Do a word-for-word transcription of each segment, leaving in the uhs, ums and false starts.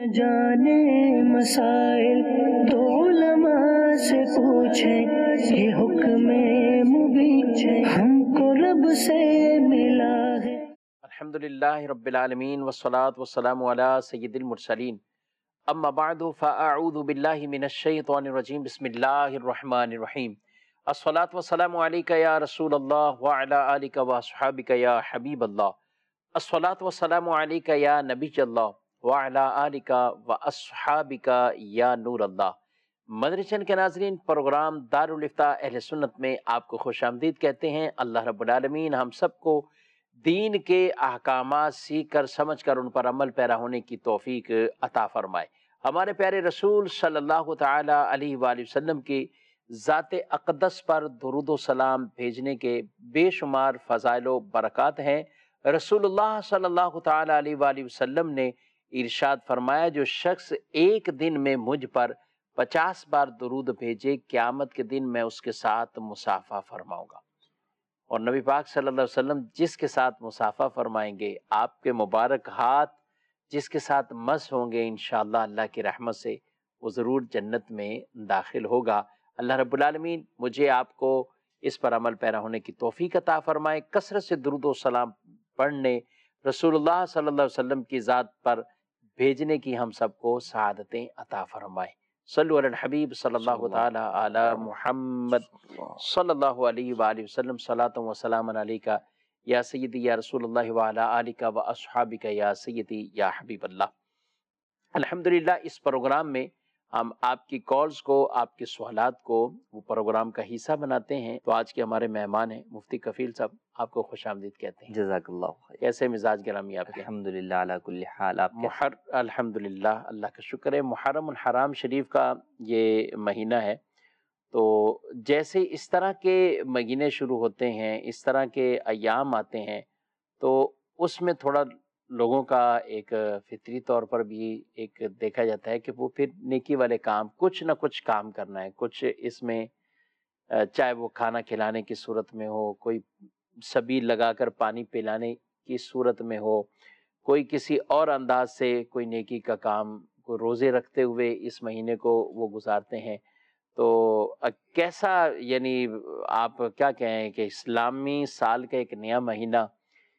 جانے مسائل تو علماء سے پوچھیں، یہ حکم مبین ہم کو رب سے ملا ہے۔ الحمدللہ رب العالمین والصلاة والسلام علی سید المرسلین، اما بعد فاعوذ باللہ من الشیطان الرجیم، بسم اللہ الرحمن الرحیم۔ الصلاة والسلام علیکہ یا رسول اللہ وعلی آلکہ واصحابکہ یا حبیب اللہ۔ الصلاة والسلام علیکہ یا نبی اللہ وعلی آلکہ واصحابکہ یا نور اللہ۔ مدنی چینل کے ناظرین، پروگرام دارالافتاء اہل سنت میں آپ کو خوش آمدید کہتے ہیں۔ اللہ رب العالمین ہم سب کو دین کے احکامات سیکھ کر سمجھ کر ان پر عمل پیرا ہونے کی توفیق عطا فرمائے۔ ہمارے پیارے رسول صلی اللہ تعالی علیہ وآلہ وسلم کی ذات اقدس پر درود و سلام بھیجنے کے بے شمار فضائل و برکات ہیں۔ رسول اللہ صلی اللہ تعالی علیہ وآلہ وسلم نے ارشاد فرمایا، جو شخص ایک دن میں مجھ پر پچاس بار درود بھیجے، قیامت کے دن میں اس کے ساتھ مصافحہ فرماؤں گا۔ اور نبی پاک صلی اللہ علیہ وسلم جس کے ساتھ مصافحہ فرمائیں گے، آپ کے مبارک ہاتھ جس کے ساتھ مس ہوں گے، انشاءاللہ اللہ کی رحمت سے وہ ضرور جنت میں داخل ہوگا۔ اللہ رب العالمین مجھے آپ کو اس پر عمل پیرا ہونے کی توفیق عطا فرمائے۔ کثرت سے درود و سلام پڑھنے، رسول اللہ صلی اللہ علیہ وسلم کی ذات پر بھیجنے کی ہم سب کو سعادتیں عطا فرمائے۔ صلو علی الحبیب صلی اللہ تعالی علی محمد صلی اللہ علیہ وآلہ وسلم۔ صلاۃ و سلام علیکہ یا سیدی یا رسول اللہ وعلی آلکہ و اصحابکہ یا سیدی یا حبیب اللہ۔ الحمدللہ اس پروگرام میں ہم آپ کی کالز کو، آپ کے سوالات کو وہ پروگرام کا حصہ بناتے ہیں۔ تو آج کے ہمارے مہمان ہیں مفتی کفیل صاحب، آپ کو خوش آمدید کہتے ہیں۔ جزاک اللہ خیر۔ کیسے مزاج گرامی آپ کے؟ الحمدللہ علی کل حال۔ آپ محر الحمدللہ اللہ کا شکر ہے۔ محرم الحرام شریف کا یہ مہینہ ہے، تو جیسے اس طرح کے مہینے شروع ہوتے ہیں، اس طرح کے ایام آتے ہیں، تو اس میں تھوڑا لوگوں کا ایک فطری طور پر بھی ایک دیکھا جاتا ہے کہ وہ پھر نیکی والے کام، کچھ نہ کچھ کام کرنا ہے۔ کچھ اس میں چاہے وہ کھانا کھلانے کی صورت میں ہو، کوئی سبیل لگا کر پانی پلانے کی صورت میں ہو، کوئی کسی اور انداز سے کوئی نیکی کا کام، کوئی روزے رکھتے ہوئے اس مہینے کو وہ گزارتے ہیں۔ تو کیسا، یعنی آپ کیا کہیں کہ اسلامی سال کا ایک نیا مہینہ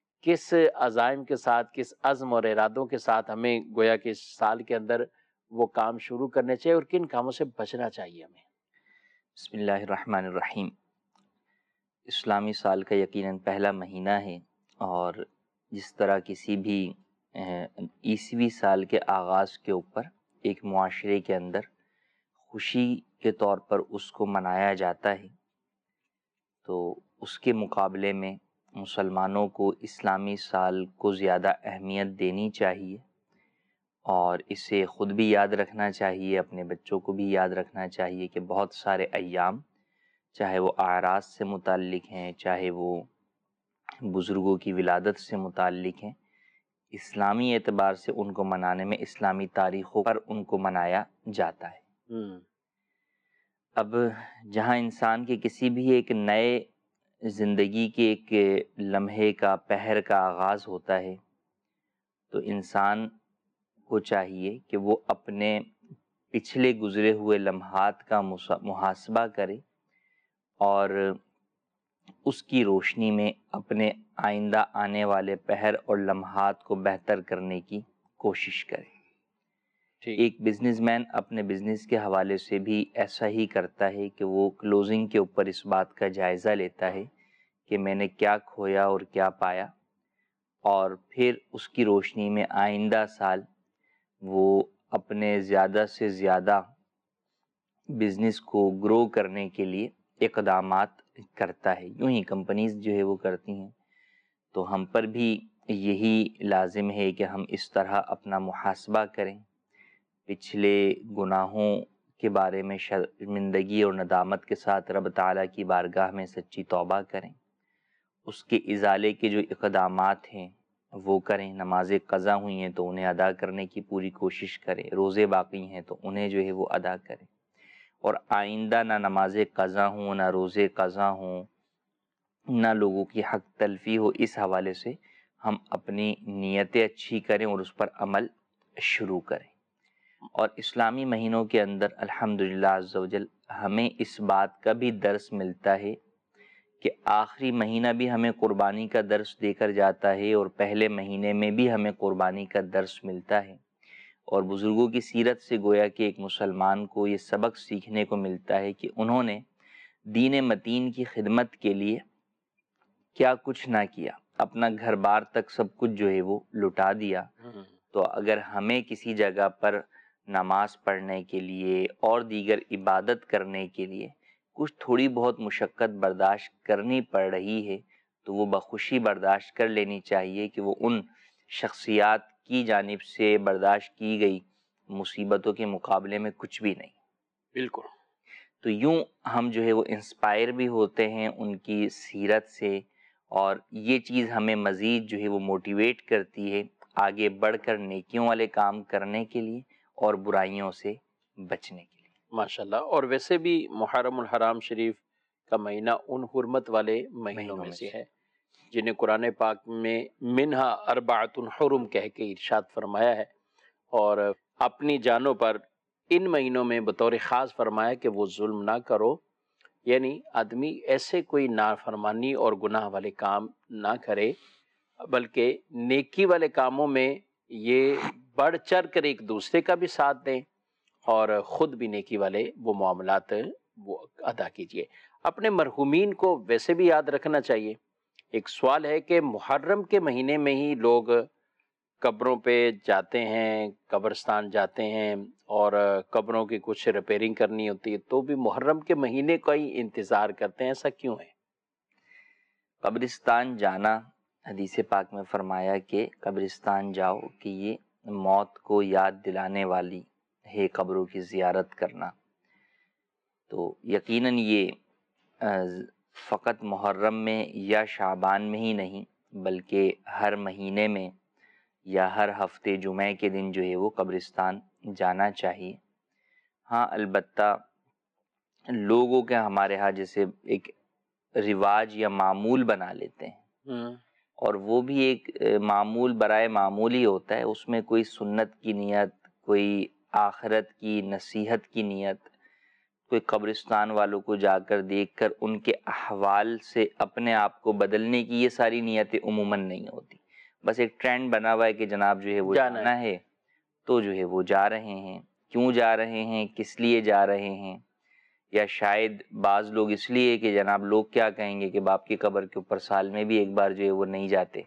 کس عزائم کے ساتھ، کس عزم اور ارادوں کے ساتھ ہمیں گویا کہ اس سال کے اندر وہ کام شروع کرنے چاہیے اور کن کاموں سے بچنا چاہیے ہمیں؟ بسم اللہ الرحمن الرحیم۔ اسلامی سال کا یقیناً پہلا مہینہ ہے، اور جس طرح کسی بھی عیسوی سال کے آغاز کے اوپر ایک معاشرے کے اندر خوشی کے طور پر اس کو منایا جاتا ہے، تو اس کے مقابلے میں مسلمانوں کو اسلامی سال کو زیادہ اہمیت دینی چاہیے، اور اسے خود بھی یاد رکھنا چاہیے، اپنے بچوں کو بھی یاد رکھنا چاہیے کہ بہت سارے ایام، چاہے وہ اعراض سے متعلق ہیں، چاہے وہ بزرگوں کی ولادت سے متعلق ہیں، اسلامی اعتبار سے ان کو منانے میں، اسلامی تاریخوں پر ان کو منایا جاتا ہے۔ اب جہاں انسان کے کسی بھی ایک نئے زندگی کے ایک لمحے کا، پہر کا آغاز ہوتا ہے، تو انسان کو چاہیے کہ وہ اپنے پچھلے گزرے ہوئے لمحات کا محاسبہ کرے، اور اس کی روشنی میں اپنے آئندہ آنے والے پہر اور لمحات کو بہتر کرنے کی کوشش کرے۔ ایک بزنس مین اپنے بزنس کے حوالے سے بھی ایسا ہی کرتا ہے کہ وہ کلوزنگ کے اوپر اس بات کا جائزہ لیتا ہے کہ میں نے کیا کھویا اور کیا پایا، اور پھر اس کی روشنی میں آئندہ سال وہ اپنے زیادہ سے زیادہ بزنس کو گرو کرنے کے لیے اقدامات کرتا ہے۔ یوں ہی کمپنیز جو ہے وہ کرتی ہیں، تو ہم پر بھی یہی لازم ہے کہ ہم اس طرح اپنا محاسبہ کریں، پچھلے گناہوں کے بارے میں شرمندگی اور ندامت کے ساتھ رب تعالیٰ کی بارگاہ میں سچی توبہ کریں، اس کے ازالے کے جو اقدامات ہیں وہ کریں، نمازیں قضا ہوئی ہیں تو انہیں ادا کرنے کی پوری کوشش کریں، روزے باقی ہیں تو انہیں جو ہے وہ ادا کریں، اور آئندہ نہ نمازیں قضا ہوں، نہ روزے قضا ہوں، نہ لوگوں کی حق تلفی ہو۔ اس حوالے سے ہم اپنی نیتیں اچھی کریں اور اس پر عمل شروع کریں۔ اور اسلامی مہینوں کے اندر الحمدللہ عز و جل ہمیں اس بات کا بھی درس ملتا ہے کہ آخری مہینہ بھی ہمیں قربانی کا درس دے کر جاتا ہے اور پہلے مہینے میں بھی ہمیں قربانی کا درس ملتا ہے، اور بزرگوں کی سیرت سے گویا کہ ایک مسلمان کو یہ سبق سیکھنے کو ملتا ہے کہ انہوں نے دین متین کی خدمت کے لیے کیا کچھ نہ کیا، اپنا گھر بار تک سب کچھ جو ہے وہ لٹا دیا۔ تو اگر ہمیں کسی جگہ پر نماز پڑھنے کے لیے اور دیگر عبادت کرنے کے لیے کچھ تھوڑی بہت مشقت برداشت کرنی پڑ رہی ہے تو وہ بخوشی برداشت کر لینی چاہیے کہ وہ ان شخصیات کی جانب سے برداشت کی گئی مصیبتوں کے مقابلے میں کچھ بھی نہیں۔ بالکل۔ تو یوں ہم جو ہے وہ انسپائر بھی ہوتے ہیں ان کی سیرت سے، اور یہ چیز ہمیں مزید جو ہے وہ موٹیویٹ کرتی ہے آگے بڑھ کر نیکیوں والے کام کرنے کے لیے اور برائیوں سے بچنے کے لیے۔ ماشاءاللہ۔ اور ویسے بھی محرم الحرام شریف کا مہینہ ان حرمت والے مہینوں میں سے ہے جنہیں قرآن پاک میں منہا اربعۃ حرم کہہ کے ارشاد فرمایا ہے، اور اپنی جانوں پر ان مہینوں میں بطور خاص فرمایا کہ وہ ظلم نہ کرو، یعنی آدمی ایسے کوئی نافرمانی اور گناہ والے کام نہ کرے، بلکہ نیکی والے کاموں میں یہ بڑھ چڑھ کر ایک دوسرے کا بھی ساتھ دیں اور خود بھی نیکی والے وہ معاملات وہ ادا کیجیے۔ اپنے مرحومین کو ویسے بھی یاد رکھنا چاہیے۔ ایک سوال ہے کہ محرم کے مہینے میں ہی لوگ قبروں پہ جاتے ہیں، قبرستان جاتے ہیں، اور قبروں کی کچھ ریپیئرنگ کرنی ہوتی ہے تو بھی محرم کے مہینے کا ہی انتظار کرتے ہیں، ایسا کیوں ہے؟ قبرستان جانا، حدیث پاک میں فرمایا کہ قبرستان جاؤ کہ یہ موت کو یاد دلانے والی ہے قبروں کی زیارت کرنا۔ تو یقیناً یہ فقط محرم میں یا شعبان میں ہی نہیں بلکہ ہر مہینے میں یا ہر ہفتے جمعے کے دن جو ہے وہ قبرستان جانا چاہیے۔ ہاں البتہ لوگوں کے ہمارے ہاں جیسے ایک رواج یا معمول بنا لیتے ہیں، اور وہ بھی ایک معمول برائے معمول ہی ہوتا ہے، اس میں کوئی سنت کی نیت، کوئی آخرت کی نصیحت کی نیت، کوئی قبرستان والوں کو جا کر دیکھ کر ان کے احوال سے اپنے آپ کو بدلنے کی یہ ساری نیتیں عموماً نہیں ہوتی۔ بس ایک ٹرینڈ بنا ہوا ہے کہ جناب جو ہے وہ جانا ہے تو جو ہے وہ جا رہے ہیں، کیوں جا رہے ہیں، کس لیے جا رہے ہیں، یا شاید بعض لوگ اس لیے کہ جناب لوگ کیا کہیں گے کہ باپ کی قبر کے اوپر سال میں بھی ایک بار جو ہے وہ نہیں جاتے۔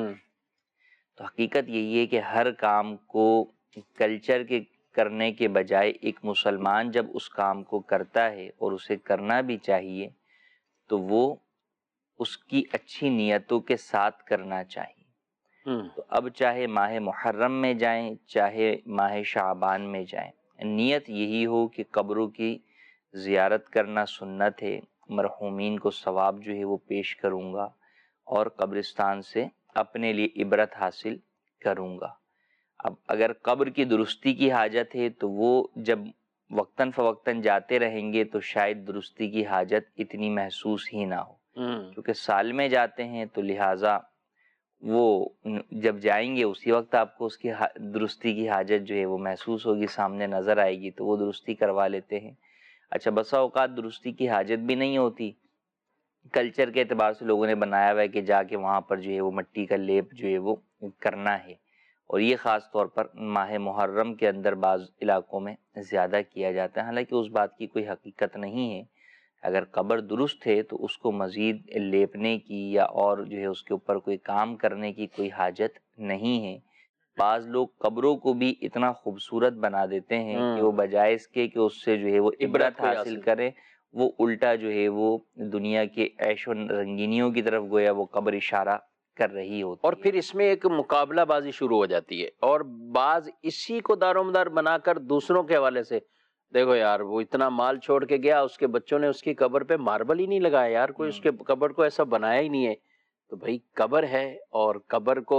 تو حقیقت یہی ہے کہ ہر کام کو کلچر کے کرنے کے بجائے ایک مسلمان جب اس کام کو کرتا ہے اور اسے کرنا بھی چاہیے تو وہ اس کی اچھی نیتوں کے ساتھ کرنا چاہیے۔ تو اب چاہے ماہ محرم میں جائیں چاہے ماہ شعبان میں جائیں، نیت یہی ہو کہ قبروں کی زیارت کرنا سنت ہے، مرحومین کو ثواب جو ہے وہ پیش کروں گا اور قبرستان سے اپنے لیے عبرت حاصل کروں گا۔ اب اگر قبر کی درستی کی حاجت ہے تو وہ جب وقتاً فوقتاً جاتے رہیں گے تو شاید درستی کی حاجت اتنی محسوس ہی نہ ہو، کیونکہ سال میں جاتے ہیں تو لہٰذا وہ جب جائیں گے اسی وقت آپ کو اس کی درستی کی حاجت جو ہے وہ محسوس ہوگی، سامنے نظر آئے گی تو وہ درستی کروا لیتے ہیں۔ اچھا بسا اوقات درستی کی حاجت بھی نہیں ہوتی، کلچر کے اعتبار سے لوگوں نے بنایا ہوا ہے کہ جا کے وہاں پر جو ہے وہ مٹی کا لیپ جو ہے وہ کرنا ہے، اور یہ خاص طور پر ماہ محرم کے اندر بعض علاقوں میں زیادہ کیا جاتا ہے، حالانکہ اس بات کی کوئی حقیقت نہیں ہے۔ اگر قبر درست ہے تو اس کو مزید لیپنے کی یا اور جو ہے اس کے اوپر کوئی کام کرنے کی کوئی حاجت نہیں ہے۔ بعض لوگ قبروں کو بھی اتنا خوبصورت بنا دیتے ہیں کہ وہ بجائے اس کے کہ اس سے جو ہے وہ عبرت حاصل کریں، وہ الٹا جو ہے وہ دنیا کے عیش و رنگینیوں کی طرف گویا وہ قبر اشارہ کر رہی ہوتی ہے۔ اور پھر اس میں ایک مقابلہ بازی شروع ہو جاتی ہے، اور بعض اسی کو دار و مدار بنا کر دوسروں کے حوالے سے، دیکھو یار وہ اتنا مال چھوڑ کے گیا، اس کے بچوں نے اس کی قبر پہ ماربل ہی نہیں لگایا، یار کوئی اس کے قبر کو ایسا بنایا ہی نہیں ہے۔ تو بھائی قبر ہے، اور قبر کو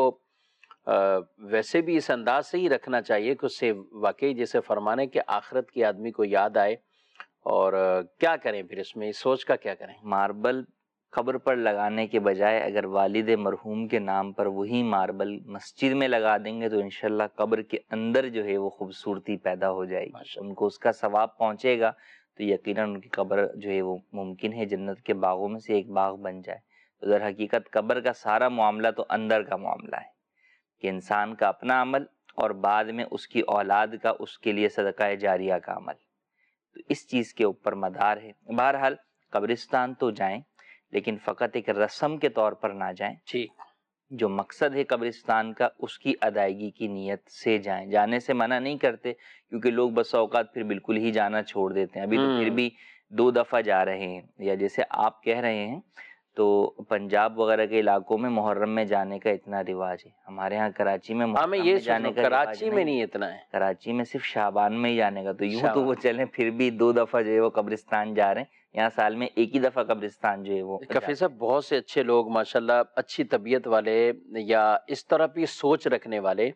ویسے بھی اس انداز سے ہی رکھنا چاہیے کہ اس سے واقعی جیسے فرمانے کہ آخرت کی آدمی کو یاد آئے، اور کیا کریں پھر اس میں سوچ کا کیا کریں؟ ماربل قبر پر لگانے کے بجائے اگر والد مرحوم کے نام پر وہی ماربل مسجد میں لگا دیں گے تو انشاءاللہ قبر کے اندر جو ہے وہ خوبصورتی پیدا ہو جائے گی، ان کو اس کا ثواب پہنچے گا، تو یقیناً ان کی قبر جو ہے وہ ممکن ہے جنت کے باغوں میں سے ایک باغ بن جائے۔ تو در حقیقت قبر کا سارا معاملہ تو اندر کا معاملہ ہے کہ انسان کا اپنا عمل اور بعد میں اس کی اولاد کا اس کے لیے صدقہ جاریہ کا عمل، تو اس چیز کے اوپر مدار ہے۔ بہرحال قبرستان تو جائیں لیکن فقط ایک رسم کے طور پر نہ جائیں، ٹھیک، جو مقصد ہے قبرستان کا اس کی ادائیگی کی نیت سے جائیں۔ جانے سے منع نہیں کرتے کیونکہ لوگ بس اوقات پھر بالکل ہی جانا چھوڑ دیتے ہیں، ابھی تو پھر بھی دو دفعہ جا رہے ہیں، یا جیسے آپ کہہ رہے ہیں تو پنجاب وغیرہ کے علاقوں میں محرم میں جانے کا اتنا رواج ہے، ہمارے ہاں کراچی میں محرم میں جانے کا کراچی میں نہیں اتنا ہے، کراچی میں صرف شعبان میں ہی جانے کا، تو یوں تو وہ چلیں پھر بھی دو دفعہ جو ہے وہ قبرستان جا رہے ہیں، یہاں سال میں ایک ہی دفعہ قبرستان جو ہے وہ۔ کفی صاحب بہت سے اچھے لوگ ماشاءاللہ اچھی طبیعت والے یا اس طرح کی سوچ رکھنے والے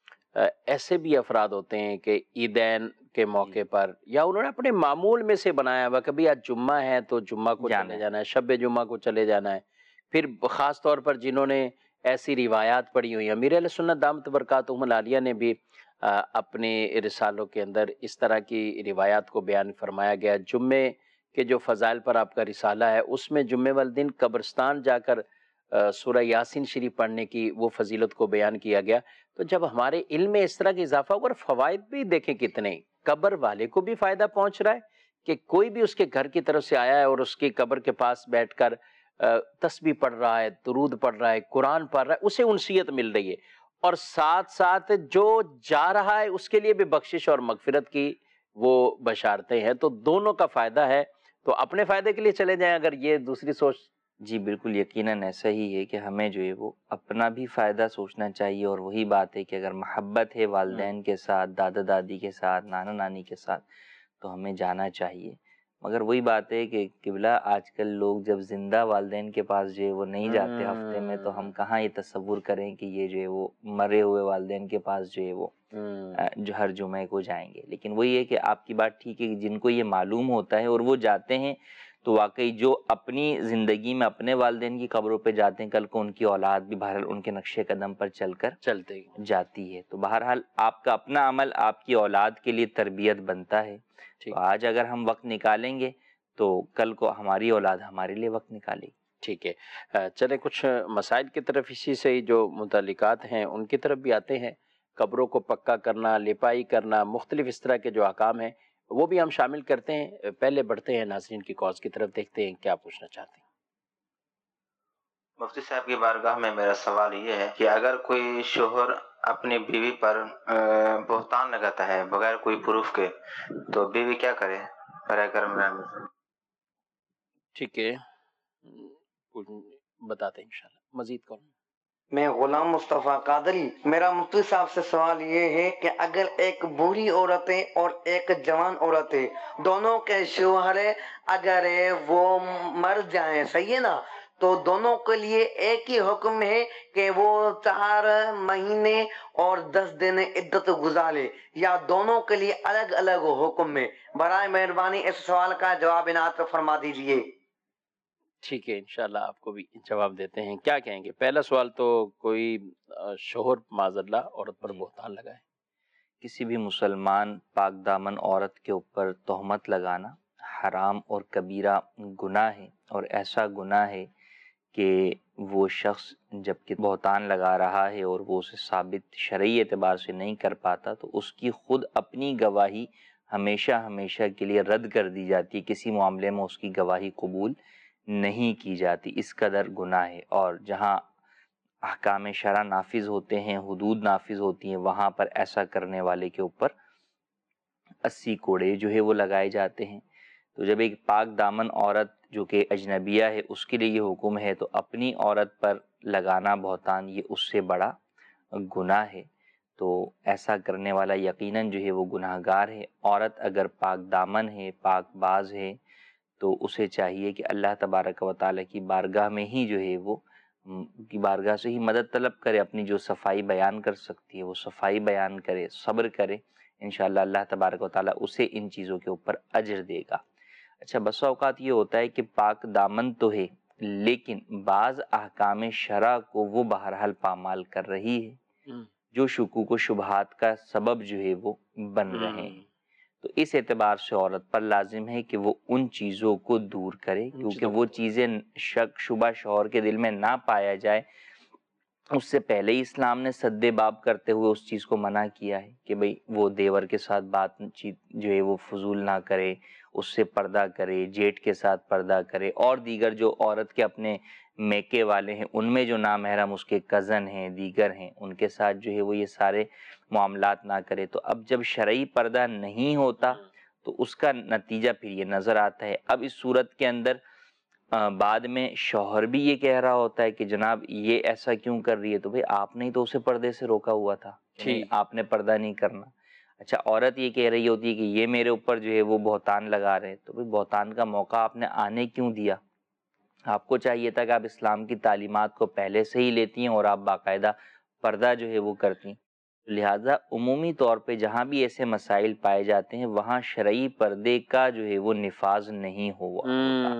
ایسے بھی افراد ہوتے ہیں کہ عیدین کے موقع پر یا انہوں نے اپنے معمول میں سے بنایا ہوا، کبھی آج جمعہ ہے تو جمعہ کو چلے جانا ہے، شب جمعہ کو چلے جانا ہے، پھر خاص طور پر جنہوں نے ایسی روایات پڑھی ہوئی ہیں، امیر اہل سنت دامت برکاتہم العالیہ نے بھی اپنے رسالوں کے اندر اس طرح کی روایات کو بیان فرمایا گیا۔ جمعے کے جو فضائل پر آپ کا رسالہ ہے اس میں جمعے والے دن قبرستان جا کر سورہ یاسین شریف پڑھنے کی وہ فضیلت کو بیان کیا گیا۔ تو جب ہمارے علم میں اس طرح کی اضافہ ہو اور فوائد بھی دیکھیں کتنے، قبر والے کو بھی فائدہ پہنچ رہا ہے کہ کوئی بھی اس کے گھر کی طرف سے آیا ہے اور اس کی قبر کے پاس بیٹھ کر تسبیح پڑھ رہا ہے، درود پڑھ رہا ہے، قرآن پڑھ رہا ہے، اسے انسیت مل رہی ہے، اور ساتھ ساتھ جو جا رہا ہے اس کے لیے بھی بخشش اور مغفرت کی وہ بشارتیں ہیں، تو دونوں کا فائدہ ہے۔ تو اپنے فائدے کے لیے چلے جائیں اگر یہ دوسری سوچ۔ جی بالکل، یقیناً ایسا ہی ہے کہ ہمیں جو ہے وہ اپنا بھی فائدہ سوچنا چاہیے، اور وہی بات ہے کہ اگر محبت ہے والدین کے ساتھ، دادا دادی کے ساتھ، نانا نانی کے ساتھ، تو ہمیں جانا چاہیے۔ مگر وہی بات ہے کہ قبلہ آج کل لوگ جب زندہ والدین کے پاس جو ہے وہ نہیں جاتے ہفتے میں، تو ہم کہاں یہ تصور کریں کہ یہ جو ہے وہ مرے ہوئے والدین کے پاس جو ہے وہ جو ہر جمعے کو جائیں گے۔ لیکن وہی ہے کہ آپ کی بات ٹھیک ہے کہ جن کو یہ معلوم ہوتا ہے اور وہ جاتے ہیں، تو واقعی جو اپنی زندگی میں اپنے والدین کی قبروں پہ جاتے ہیں، کل کو ان کی اولاد بھی بہرحال ان کے نقش قدم پر چل کر چلتے جاتی ہے۔ تو بہرحال آپ کا اپنا عمل آپ کی اولاد کے لیے تربیت بنتا ہے، تو آج اگر ہم وقت نکالیں گے تو کل کو ہماری اولاد ہمارے لیے وقت نکالے گی۔ ٹھیک ہے، چلیں کچھ مسائل کی طرف اسی سے جو متعلقات ہیں ان کی طرف بھی آتے ہیں۔ قبروں کو پکا کرنا، لپائی کرنا، مختلف اس طرح کے جو احکام ہیں وہ بھی ہم شامل کرتے ہیں۔ پہلے بڑھتے ہیں ناظرین کی کالز کی طرف، دیکھتے ہیں کیا پوچھنا چاہتے ہیں۔ مفتی صاحب کی بارگاہ میں میرا سوال یہ ہے کہ اگر کوئی شوہر اپنی بیوی پر بہتان لگاتا ہے بغیر کوئی پروف کے، تو بیوی کیا کرے برائے کرم رحمت سے؟ ٹھیک ہے، بتاتے ہیں انشاءاللہ۔ مزید کون؟ میں غلام مصطفیٰ قادری۔ میرا مفتی صاحب سے سوال یہ ہے کہ اگر ایک بوڑھی عورت ہے اور ایک جوان عورت ہے، دونوں کے شوہر اگر وہ مر جائیں، صحیح ہے نا، تو دونوں کے لیے ایک ہی حکم ہے کہ وہ چار مہینے اور دس دن عدت گزارے، یا دونوں کے لیے الگ الگ حکم ہے؟ برائے مہربانی اس سوال کا جواب عنایت فرما دیجیے۔ ٹھیک ہے، انشاءاللہ آپ کو بھی جواب دیتے ہیں۔ کیا کہیں گے؟ پہلا سوال تو کوئی شوہر معاذ اللہ عورت پر بہتان لگائے، کسی بھی مسلمان پاک دامن عورت کے اوپر تہمت لگانا حرام اور کبیرہ گناہ ہے، اور ایسا گناہ ہے کہ وہ شخص جب کہ بہتان لگا رہا ہے اور وہ اسے ثابت شرعی اعتبار سے نہیں کر پاتا، تو اس کی خود اپنی گواہی ہمیشہ ہمیشہ کے لیے رد کر دی جاتی ہے، کسی معاملے میں اس کی گواہی قبول نہیں کی جاتی، اس قدر گناہ ہے۔ اور جہاں احکام شرع نافذ ہوتے ہیں، حدود نافذ ہوتی ہیں، وہاں پر ایسا کرنے والے کے اوپر اسی کوڑے جو ہے وہ لگائے جاتے ہیں۔ تو جب ایک پاک دامن عورت جو کہ اجنبیہ ہے اس کے لیے یہ حکم ہے، تو اپنی عورت پر لگانا بہتان یہ اس سے بڑا گناہ ہے، تو ایسا کرنے والا یقیناً جو ہے وہ گناہ گار ہے۔ عورت اگر پاک دامن ہے، پاک باز ہے، تو اسے چاہیے کہ اللہ تبارک و تعالیٰ کی بارگاہ میں ہی جو ہے وہ کی بارگاہ سے ہی مدد طلب کرے، اپنی جو صفائی بیان کر سکتی ہے وہ صفائی بیان کرے، صبر کرے، انشاءاللہ اللہ تبارک و تعالیٰ اسے ان چیزوں کے اوپر اجر دے گا۔ اچھا، بسا اوقات یہ ہوتا ہے کہ پاک دامن تو ہے لیکن بعض احکام شرع کو وہ بہرحال پامال کر رہی ہے جو شکوک و شبہات کا سبب جو ہے وہ بن رہے ہیں. تو اس اعتبار سے عورت پر لازم ہے کہ وہ ان چیزوں کو دور کرے، کیونکہ وہ چیزیں شک شبہ شوہر کے دل میں نہ پایا جائے. اس سے پہلے ہی اسلام نے سد باب کرتے ہوئے اس چیز کو منع کیا ہے کہ بھئی وہ دیور کے ساتھ بات چیت جو ہے وہ فضول نہ کرے، اس سے پردہ کرے، جیٹ کے ساتھ پردہ کرے، اور دیگر جو عورت کے اپنے میکے والے ہیں ان میں جو نامحرم اس کے کزن ہیں، دیگر ہیں، ان کے ساتھ جو ہے وہ یہ سارے معاملات نہ کرے. تو اب جب شرعی پردہ نہیں ہوتا تو اس کا نتیجہ پھر یہ نظر آتا ہے. اب اس صورت کے اندر بعد میں شوہر بھی یہ کہہ رہا ہوتا ہے کہ جناب یہ ایسا کیوں کر رہی ہے، تو بھئی آپ نے تو اسے پردے سے روکا ہوا تھا، آپ نے پردہ نہیں کرنا. اچھا، عورت یہ کہہ رہی ہوتی ہے کہ یہ میرے اوپر جو ہے وہ بہتان لگا رہے ہیں، تو بھئی بہتان کا موقع آپ نے آنے کیوں دیا؟ آپ کو چاہیے تھا کہ آپ اسلام کی تعلیمات کو پہلے سے ہی لیتی ہیں اور آپ باقاعدہ پردہ جو ہے وہ کرتی ہیں. لہٰذا عمومی طور پہ جہاں بھی ایسے مسائل پائے جاتے ہیں وہاں شرعی پردے کا جو ہے وہ نفاذ نہیں ہوا ہوتا.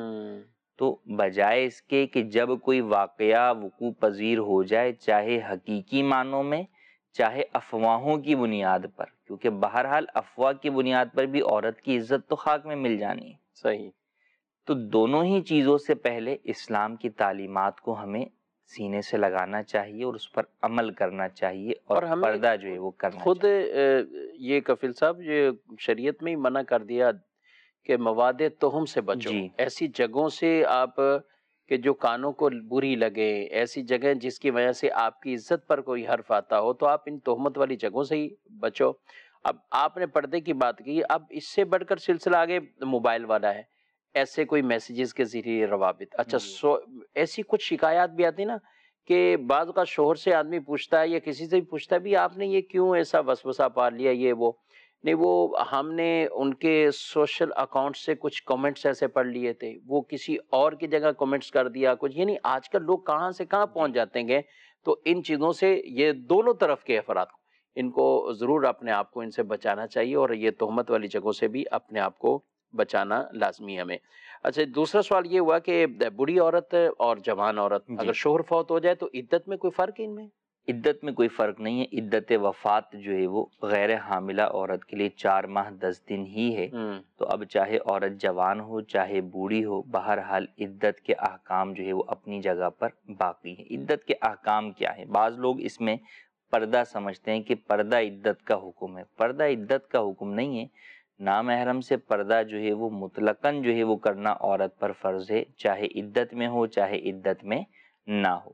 تو بجائے اس کے کہ جب کوئی واقعہ وقوع پذیر ہو جائے، چاہے حقیقی معنوں میں چاہے افواہوں کی بنیاد پر، کیونکہ بہرحال افواہ کی بنیاد پر بھی عورت کی عزت تو خاک میں مل جانی ہے. صحیح. تو دونوں ہی چیزوں سے پہلے اسلام کی تعلیمات کو ہمیں سینے سے لگانا چاہیے اور اس پر عمل کرنا چاہیے، اور, اور پردہ جو ہے وہ کرنا خود چاہیے. یہ کفیل صاحب یہ شریعت میں ہی منع کر دیا کہ مواد تہم سے بچو. جی. ایسی جگہوں سے آپ کہ جو کانوں کو بری لگے، ایسی جگہ جس کی وجہ سے آپ کی عزت پر کوئی حرف آتا ہو، تو آپ ان تہمت والی جگہوں سے ہی بچو. اب آپ نے پردے کی بات کی، اب اس سے بڑھ کر سلسلہ آگے موبائل والا ہے. ایسے کوئی میسیجز کے ذریعے روابط، اچھا سو ایسی کچھ شکایات بھی آتی نا کہ بعض کا شوہر سے آدمی پوچھتا ہے یا کسی سے بھی پوچھتا ہے بھی آپ نے یہ کیوں ایسا وسوسہ پال لیا، یہ وہ نہیں، وہ ہم نے ان کے سوشل اکاؤنٹ سے کچھ کمنٹس ایسے پڑھ لیے تھے، وہ کسی اور کی جگہ کمنٹس کر دیا کچھ. یعنی آج کل لوگ کہاں سے کہاں پہنچ جاتے ہیں. تو ان چیزوں سے یہ دونوں طرف کے افراد کو ان کو ضرور اپنے آپ کو ان سے بچانا چاہیے، اور یہ تہمت والی جگہوں سے بھی اپنے آپ کو بچانا لازمی ہمیں. اچھا، دوسرا سوال یہ ہوا کہ بوڑھی عورت اور جوان عورت اگر شوہر فوت ہو جائے تو عدت میں کوئی فرق ہے ان میں؟ عدت میں کوئی فرق نہیں ہے. عدت وفات جو ہے وہ غیر حاملہ عورت کے لیے چار ماہ دس دن ہی ہے. تو اب چاہے عورت جوان ہو چاہے بوڑھی ہو، بہرحال عدت کے احکام جو ہے وہ اپنی جگہ پر باقی ہیں. عدت کے احکام کیا ہیں؟ بعض لوگ اس میں پردہ سمجھتے ہیں کہ پردہ عدت کا حکم ہے. پردہ عدت کا حکم نہیں ہے. نامحرم سے پردہ جو ہے وہ مطلقاً جو ہے وہ کرنا عورت پر فرض ہے، چاہے عدت میں ہو چاہے عدت میں نہ ہو.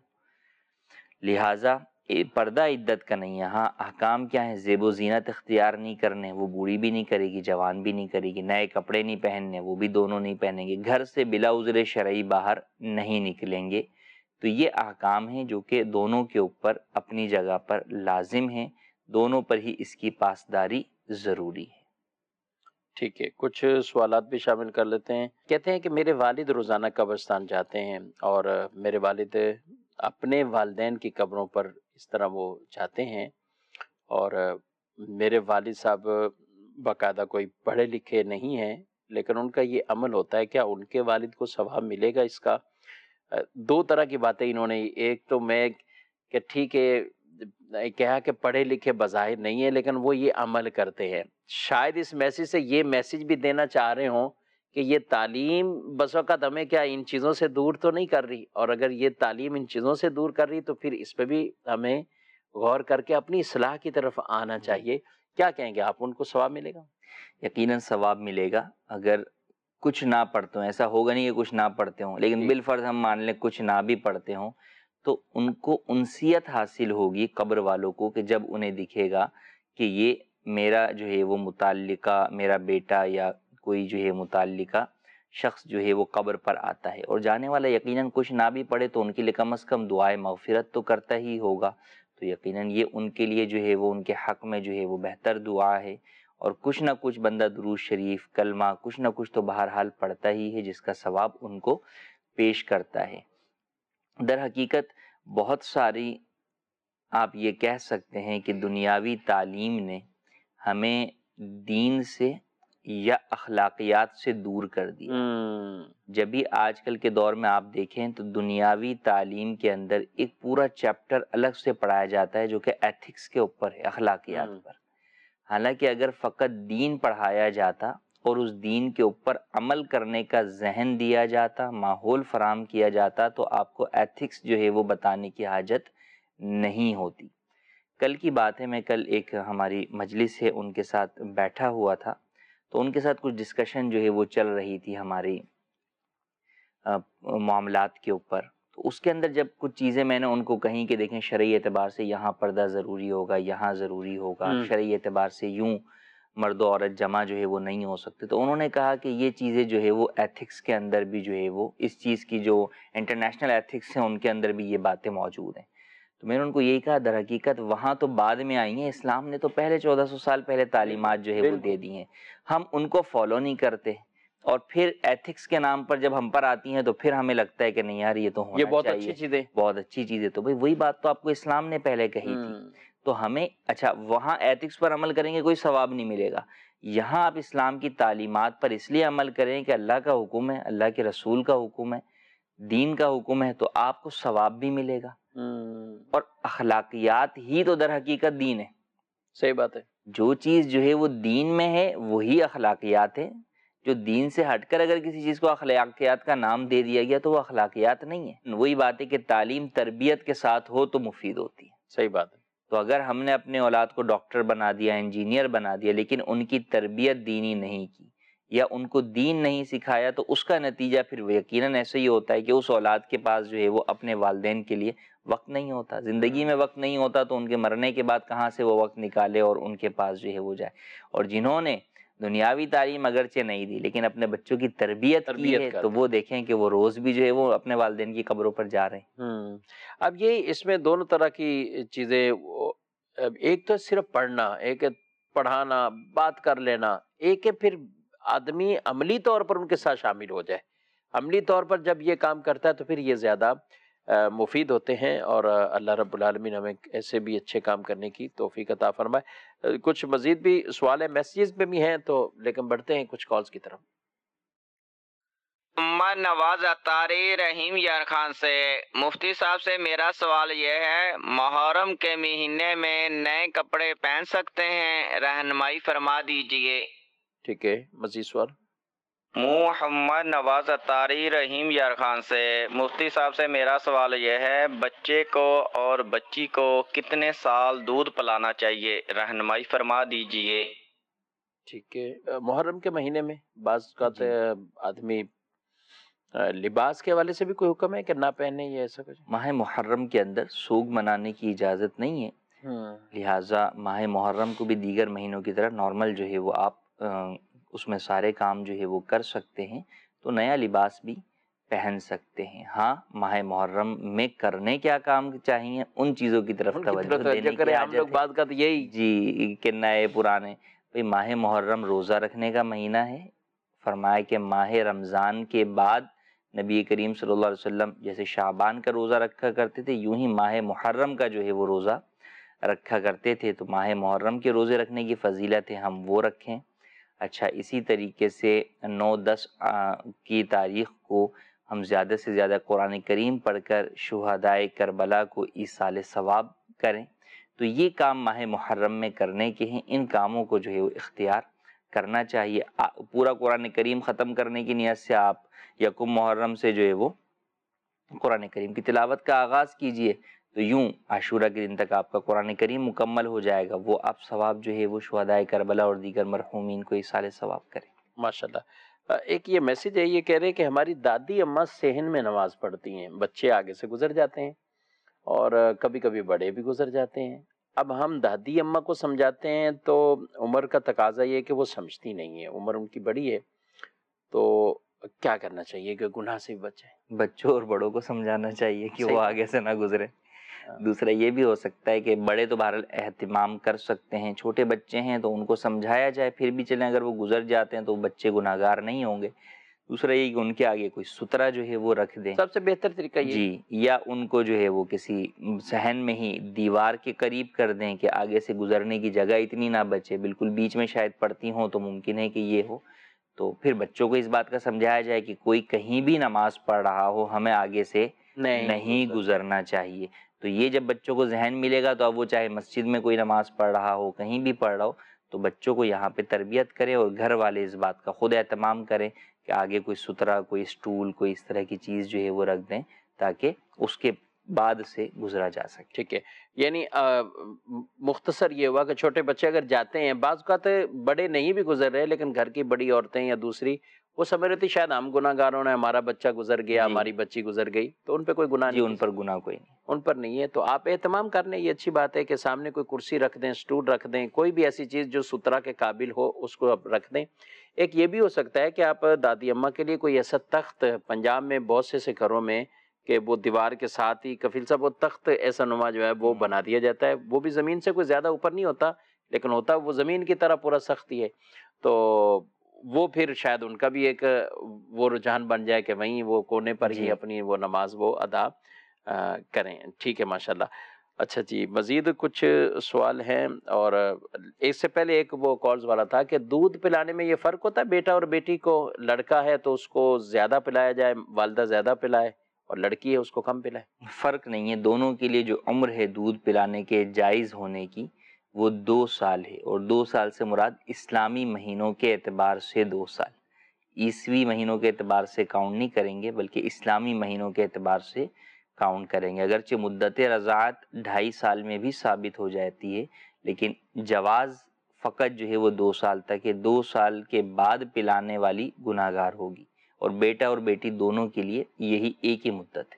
لہٰذا پردہ عدت کا نہیں. یہاں احکام کیا ہیں؟ زیب و زینت اختیار نہیں کرنے، وہ بوڑھی بھی نہیں کرے گی جوان بھی نہیں کرے گی. نئے کپڑے نہیں پہننے، وہ بھی دونوں نہیں پہنیں گے. گھر سے بلا عذر شرعی باہر نہیں نکلیں گے. تو یہ احکام ہیں جو کہ دونوں کے اوپر اپنی جگہ پر لازم ہیں، دونوں پر ہی اس کی پاسداری ضروری ہے. ٹھیک ہے، کچھ سوالات بھی شامل کر لیتے ہیں. کہتے ہیں کہ میرے والد روزانہ قبرستان جاتے ہیں اور میرے والد اپنے والدین کی قبروں پر اس طرح وہ جاتے ہیں، اور میرے والد صاحب باقاعدہ کوئی پڑھے لکھے نہیں ہیں، لیکن ان کا یہ عمل ہوتا ہے. کیا ان کے والد کو ثواب ملے گا اس کا؟ دو طرح کی باتیں انہوں نے. ایک تو میں کہ ٹھیک ہے کہا کہ پڑھے لکھے بظاہر نہیں ہے لیکن وہ یہ عمل کرتے ہیں. شاید اس میسیج سے یہ میسیج بھی دینا چاہ رہے ہوں کہ یہ تعلیم بس اوقات ہمیں کیا ان چیزوں سے دور تو نہیں کر رہی، اور اگر یہ تعلیم ان چیزوں سے دور کر رہی تو پھر اس پہ بھی ہمیں غور کر کے اپنی اصلاح کی طرف آنا چاہیے. کیا کہیں گے آپ، ان کو ثواب ملے گا؟ یقیناً ثواب ملے گا. اگر کچھ نہ پڑھتے ہوں، ایسا ہوگا نہیں کہ کچھ نہ پڑھتے ہوں، لیکن بالفرض ہم مان لیں کچھ نہ بھی پڑھتے ہوں، تو ان کو انسیت حاصل ہوگی قبر والوں کو کہ جب انہیں دکھے گا کہ یہ میرا جو ہے وہ متعلقہ میرا بیٹا یا کوئی جو ہے متعلقہ شخص جو ہے وہ قبر پر آتا ہے، اور جانے والا یقیناً کچھ نہ بھی پڑھے تو ان کے لیے کم از کم دعائے مغفرت تو کرتا ہی ہوگا. تو یقیناً یہ ان کے لیے جو ہے وہ ان کے حق میں جو ہے وہ بہتر دعا ہے، اور کچھ نہ کچھ بندہ درود شریف کلمہ کچھ نہ کچھ تو بہرحال پڑھتا ہی ہے جس کا ثواب ان کو پیش کرتا ہے. در حقیقت بہت ساری آپ یہ کہہ سکتے ہیں کہ دنیاوی تعلیم نے ہمیں دین سے یا اخلاقیات سے دور کر دیا۔ جب بھی آج کل کے دور میں آپ دیکھیں تو دنیاوی تعلیم کے اندر ایک پورا چیپٹر الگ سے پڑھایا جاتا ہے جو کہ ایتھکس کے اوپر ہے، اخلاقیات پر۔ حالانکہ اگر فقط دین پڑھایا جاتا اور اس دین کے اوپر عمل کرنے کا ذہن دیا جاتا، ماحول فراہم کیا جاتا، تو آپ کو ایتھکس جو ہے وہ بتانے کی حاجت نہیں ہوتی۔ کل کی بات ہے، میں کل ایک ہماری مجلس ہے ان کے ساتھ بیٹھا ہوا تھا، تو ان کے ساتھ کچھ ڈسکشن جو ہے وہ چل رہی تھی ہماری معاملات کے اوپر۔ تو اس کے اندر جب کچھ چیزیں میں نے ان کو کہیں کہ دیکھیں شرعی اعتبار سے یہاں پردہ ضروری ہوگا، یہاں ضروری ہوگا، شرعی اعتبار سے یوں مرد و عورت جمع جو ہے وہ نہیں ہو سکتے، تو انہوں نے کہا کہ یہ چیزیں جو ہے وہ ایتھکس کے اندر بھی جو ہے وہ اس چیز کی جو انٹرنیشنل ایتھکس ہیں ان کے اندر بھی یہ باتیں موجود ہیں۔ تو میں نے ان کو یہی کہا در حقیقت وہاں تو بعد میں آئی ہیں، اسلام نے تو پہلے چودہ سو سال پہلے تعلیمات جو ہے وہ دے دی ہیں، ہم ان کو فالو نہیں کرتے، اور پھر ایتھکس کے نام پر جب ہم پر آتی ہیں تو پھر ہمیں لگتا ہے کہ نہیں یار یہ تو ہونا یہ بہت چاہیے، اچھی چیز ہے، بہت اچھی چیز ہے۔ تو بھائی وہی بات تو آپ کو اسلام نے پہلے کہی تھی، تو ہمیں اچھا وہاں ایتھکس پر عمل کریں گے کوئی ثواب نہیں ملے گا، یہاں آپ اسلام کی تعلیمات پر اس لیے عمل کریں کہ اللہ کا حکم ہے، اللہ کے رسول کا حکم ہے، دین کا حکم ہے، تو آپ کو ثواب بھی ملے گا۔ اور اخلاقیات ہی تو در حقیقت دین ہے۔ صحیح بات ہے، جو چیز جو ہے وہ دین میں ہے وہی اخلاقیات ہے، جو دین سے ہٹ کر اگر کسی چیز کو اخلاقیات کا نام دے دیا گیا تو وہ اخلاقیات نہیں ہے۔ وہی بات ہے کہ تعلیم تربیت کے ساتھ ہو تو مفید ہوتی ہے۔ صحیح بات ہے۔ تو اگر ہم نے اپنے اولاد کو ڈاکٹر بنا دیا، انجینئر بنا دیا، لیکن ان کی تربیت دینی نہیں کی یا ان کو دین نہیں سکھایا، تو اس کا نتیجہ پھر یقیناً ایسے ہی ہوتا ہے کہ اس اولاد کے پاس جو ہے وہ اپنے والدین کے لیے وقت نہیں ہوتا، زندگی میں وقت نہیں ہوتا، تو ان کے مرنے کے بعد کہاں سے وہ وقت نکالے اور ان کے پاس جو ہے وہ جائے۔ اور جنہوں نے دنیاوی تعلیم اگرچہ نہیں دی لیکن اپنے بچوں کی تربیت کی ہے، تو وہ دیکھیں کہ وہ روز بھی جو ہے وہ اپنے والدین کی قبروں پر جا رہے ہیں۔ اب یہ اس میں دونوں طرح کی چیزیں، ایک تو صرف پڑھنا، ایک پڑھانا، بات کر لینا، ایک ہے پھر آدمی عملی طور پر ان کے ساتھ شامل ہو جائے۔ عملی طور پر جب یہ کام کرتا ہے تو پھر یہ زیادہ مفید ہوتے ہیں، اور اللہ رب العالمین ہمیں ایسے بھی اچھے کام کرنے کی توفیق عطا فرمائے۔ کچھ مزید بھی سوال ہے، میسیجز میں بھی ہیں، تو لیکن بڑھتے ہیں کچھ کالز کی طرف۔ محمد نواز اتاری رحیم یار خان سے، مفتی صاحب سے میرا سوال یہ ہے، محرم کے مہینے میں نئے کپڑے پہن سکتے ہیں؟ رہنمائی فرما دیجئے۔ ٹھیک ہے، مزید سوال۔ محمد نواز اتاری رحیم یار خان سے، مفتی صاحب سے میرا سوال یہ ہے، بچے کو اور بچی کو کتنے سال دودھ پلانا چاہیے؟ رہنمائی فرما دیجئے۔ ٹھیک ہے، محرم کے مہینے میں بعض اوقات آدمی لباس کے حوالے سے بھی کوئی حکم ہے کہ نہ پہنے یا ایسا کچھ؟ ماہ محرم کے اندر سوگ منانے کی اجازت نہیں ہے، لہٰذا ماہ محرم کو بھی دیگر مہینوں کی طرح نارمل جو ہے وہ آپ اس میں سارے کام جو ہے وہ کر سکتے ہیں، تو نیا لباس بھی پہن سکتے ہیں۔ ہاں ماہ محرم میں کرنے کیا کام چاہیے ان چیزوں کی طرف توجہ دینے کی حاجت ہے۔ یہی جی کہ نئے پرانے، بھئی ماہ محرم روزہ رکھنے کا مہینہ ہے، فرمایا کہ ماہ رمضان کے بعد نبی کریم صلی اللہ علیہ وسلم جیسے شعبان کا روزہ رکھا کرتے تھے، یوں ہی ماہ محرم کا جو ہے وہ روزہ رکھا کرتے تھے، تو ماہ محرم کے روزے رکھنے کی فضیلت ہے، ہم وہ رکھیں۔ اچھا، اسی طریقے سے نو دس کی تاریخ کو ہم زیادہ سے زیادہ قرآن کریم پڑھ کر شہدائے کربلا کو ایصال ثواب کریں، تو یہ کام ماہ محرم میں کرنے کے ہیں، ان کاموں کو جو ہے وہ اختیار کرنا چاہیے۔ پورا قرآن کریم ختم کرنے کی نیت سے آپ یکم محرم سے جو ہے وہ قرآن کریم کی تلاوت کا آغاز کیجئے، تو یوں عاشورہ کے دن تک آپ کا قرآن کریم مکمل ہو جائے گا، وہ آپ ثواب جو ہے وہ شہدائے کربلا اور دیگر مرحومین کو ایصال ثواب کریں۔ ماشاءاللہ۔ ایک یہ میسیج ہے، یہ کہہ رہے ہیں کہ ہماری دادی اماں صحن میں نماز پڑھتی ہیں، بچے آگے سے گزر جاتے ہیں اور کبھی کبھی بڑے بھی گزر جاتے ہیں۔ اب ہم دادی اماں کو سمجھاتے ہیں تو عمر کا تقاضا یہ ہے کہ وہ سمجھتی نہیں ہے، عمر ان کی بڑی ہے، تو کیا کرنا چاہیے کہ گناہ سے بھی بچیں؟ بچوں اور بڑوں کو سمجھانا چاہیے کہ وہ آگے سے نہ گزرے۔ دوسرا یہ بھی ہو سکتا ہے کہ بڑے تو بہرحال اہتمام کر سکتے ہیں، چھوٹے بچے ہیں تو ان کو سمجھایا جائے، پھر بھی چلیں اگر وہ گزر جاتے ہیں تو بچے گناہگار نہیں ہوں گے۔ دوسرا یہ کہ ان کے آگے کوئی سترہ جو ہے وہ رکھ دیں، سب سے بہتر طریقہ یہ جی، یا ان کو جو ہے وہ کسی صحن میں ہی دیوار کے قریب کر دیں کہ آگے سے گزرنے کی جگہ اتنی نہ بچے، بالکل بیچ میں شاید پڑتی ہوں تو ممکن ہے کہ یہ ہو، تو پھر بچوں کو اس بات کا سمجھایا جائے کہ کوئی کہیں بھی نماز پڑھ رہا ہو ہمیں آگے سے نہیں نہیں گزرنا چاہیے۔ تو یہ جب بچوں کو ذہن ملے گا تو اب وہ چاہے مسجد میں کوئی نماز پڑھ رہا ہو، کہیں بھی پڑھ رہا ہو، تو بچوں کو یہاں پہ تربیت کریں اور گھر والے اس بات کا خود اہتمام کریں کہ آگے کوئی سترہ، کوئی اسٹول، کوئی اس طرح کی چیز جو ہے وہ رکھ دیں تاکہ اس کے بعد سے گزرا جا سکے۔ ٹھیک ہے، یعنی مختصر یہ ہوا کہ چھوٹے بچے اگر جاتے ہیں، بعض اوقات بڑے نہیں بھی گزر رہے لیکن گھر کی بڑی عورتیں یا دوسری وہ سمجھ رہی تھی شاید ہم گناہ گار ہونا ہے، ہمارا بچہ گزر گیا، جی ہماری بچی گزر گئی، تو ان پہ کوئی گناہ جی نہیں، ان پر گناہ کوئی نہیں۔ ان پر نہیں ہے۔ تو آپ اہتمام کر لیں، یہ اچھی بات ہے کہ سامنے کوئی کرسی رکھ دیں، اسٹول رکھ دیں، کوئی بھی ایسی چیز جو سترہ کے قابل ہو اس کو آپ رکھ دیں۔ ایک یہ بھی ہو سکتا ہے کہ آپ دادی اماں کے لیے کوئی ایسا تخت، پنجاب میں بہت سے سے گھروں میں کہ وہ دیوار کے ساتھ ہی کفیل صاحب وہ تخت ایسا نما جو ہے وہ بنا دیا جاتا ہے، وہ بھی زمین سے کوئی زیادہ اوپر نہیں ہوتا لیکن ہوتا وہ زمین کی طرح پورا سخت ہی ہے، تو وہ پھر شاید ان کا بھی ایک وہ رجحان بن جائے کہ وہیں وہ کونے پر ہی جی اپنی وہ نماز وہ ادا کریں۔ ٹھیک ہے، ماشاءاللہ۔ اچھا جی، مزید کچھ سوال ہیں، اور اس سے پہلے ایک وہ کالز والا تھا کہ دودھ پلانے میں یہ فرق ہوتا ہے بیٹا اور بیٹی کو؟ لڑکا ہے تو اس کو زیادہ پلایا جائے، والدہ زیادہ پلائے، اور لڑکی ہے اس کو کم پلائے؟ فرق نہیں ہے، دونوں کے لیے جو عمر ہے دودھ پلانے کے جائز ہونے کی وہ دو سال ہے، اور دو سال سے مراد اسلامی مہینوں کے اعتبار سے دو سال، عیسوی مہینوں کے اعتبار سے کاؤنٹ نہیں کریں گے بلکہ اسلامی مہینوں کے اعتبار سے کاؤنٹ کریں گے۔ اگرچہ مدت رضاعت ڈھائی سال میں بھی ثابت ہو جاتی ہے لیکن جواز فقط جو ہے وہ دو سال تک ہے، دو سال کے بعد پلانے والی گناہ گار ہوگی، اور بیٹا اور بیٹی دونوں کے لیے یہی ایک ہی مدت ہے۔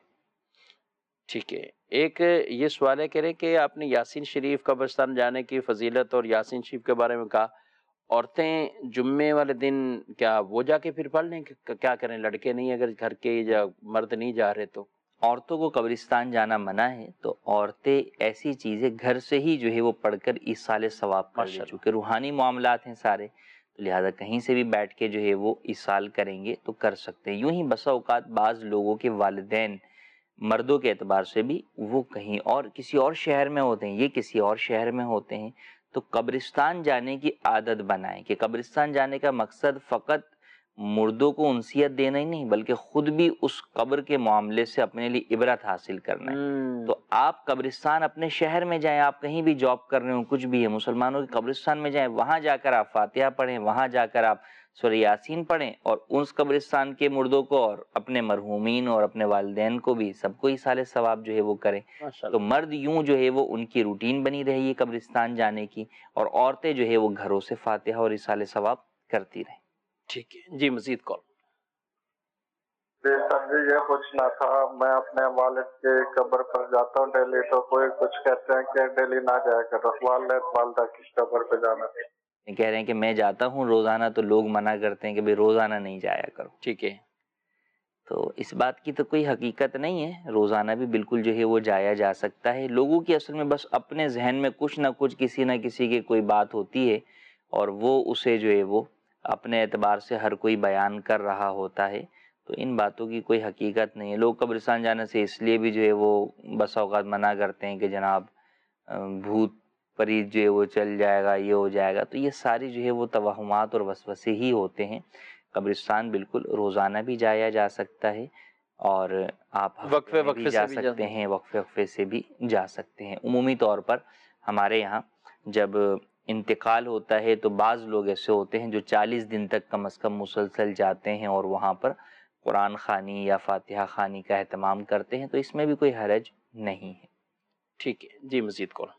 ٹھیک ہے، ایک یہ سوال ہے، کہہ رہے کہ آپ نے یاسین شریف قبرستان جانے کی فضیلت اور یاسین شریف کے بارے میں کہا، عورتیں جمعے والے دن کیا وہ جا کے پھر پڑھ لیں، کیا کریں لڑکے نہیں اگر گھر کے یا مرد نہیں جا رہے تو؟ عورتوں کو قبرستان جانا منع ہے، تو عورتیں ایسی چیزیں گھر سے ہی جو ہے وہ پڑھ کر ایصال ثواب کر دیں، چونکہ روحانی معاملات ہیں سارے، تو لہٰذا کہیں سے بھی بیٹھ کے جو ہے وہ ایصال کریں گے تو کر سکتے ہیں۔ یوں ہی بسا اوقات بعض لوگوں کے والدین مردوں کے اعتبار سے بھی وہ کہیں اور کسی اور شہر میں ہوتے ہیں، یہ کسی اور شہر میں ہوتے ہیں، تو قبرستان جانے کی عادت بنائیں کہ قبرستان جانے کا مقصد فقط مردوں کو انسیت دینا ہی نہیں بلکہ خود بھی اس قبر کے معاملے سے اپنے لیے عبرت حاصل کرنا ہے۔ تو آپ قبرستان اپنے شہر میں جائیں، آپ کہیں بھی جاب کر رہے ہوں، کچھ بھی ہے، مسلمانوں کے قبرستان میں جائیں، وہاں جا کر آپ فاتحہ پڑھیں، وہاں جا کر آپ سورہ یاسین پڑھیں، اور اس قبرستان کے مردوں کو اور اپنے مرحومین اور اپنے والدین کو بھی سب کو ایصال ثواب جو ہے وہ کریں۔ تو مرد یوں جو ہے وہ ان کی روٹین بنی رہی ہے قبرستان جانے کی، اور عورتیں جو ہے وہ گھروں سے فاتحہ اور ایصال ثواب کرتی رہیں۔ ٹھیک ہے جی، مزید کال۔ جی سر جی، یہ پوچھنا تھا، میں اپنے والد کی قبر پر جاتا ہوں ڈیلی، تو کوئی کچھ کہتے ہیں کہ ڈیلی نہ جایا کرو، والد والدہ کی قبر پہ جانا ہے۔ کہہ رہے ہیں کہ میں جاتا ہوں روزانہ، تو لوگ منع کرتے ہیں کہ بھئی روزانہ نہیں جایا کرو۔ ٹھیک ہے، تو اس بات کی تو کوئی حقیقت نہیں ہے، روزانہ بھی بالکل جو ہے وہ جایا جا سکتا ہے۔ لوگوں کی اصل میں بس اپنے ذہن میں کچھ نہ کچھ کسی نہ کسی کی کوئی بات ہوتی ہے، اور وہ اسے جو ہے وہ اپنے اعتبار سے ہر کوئی بیان کر رہا ہوتا ہے، تو ان باتوں کی کوئی حقیقت نہیں ہے۔ لوگ قبرستان جانے سے اس لیے بھی جو ہے وہ بسا اوقات منع کرتے ہیں کہ جناب بھوت پریت جو ہے وہ چل جائے گا، یہ ہو جائے گا، تو یہ ساری جو ہے وہ توہمات اور وسوسے ہی ہوتے ہیں۔ قبرستان بالکل روزانہ بھی جایا جا سکتا ہے، اور آپ وقفے وقفے بھی جا سکتے ہیں، وقفے وقفے سے بھی جا سکتے ہیں۔ عمومی طور پر ہمارے یہاں جب انتقال ہوتا ہے تو بعض لوگ ایسے ہوتے ہیں جو چالیس دن تک کم از کم مسلسل جاتے ہیں اور وہاں پر قرآن خوانی یا فاتحہ خوانی کا اہتمام کرتے ہیں، تو اس میں بھی کوئی حرج نہیں ہے۔ ٹھیک ہے جی، مزید کال۔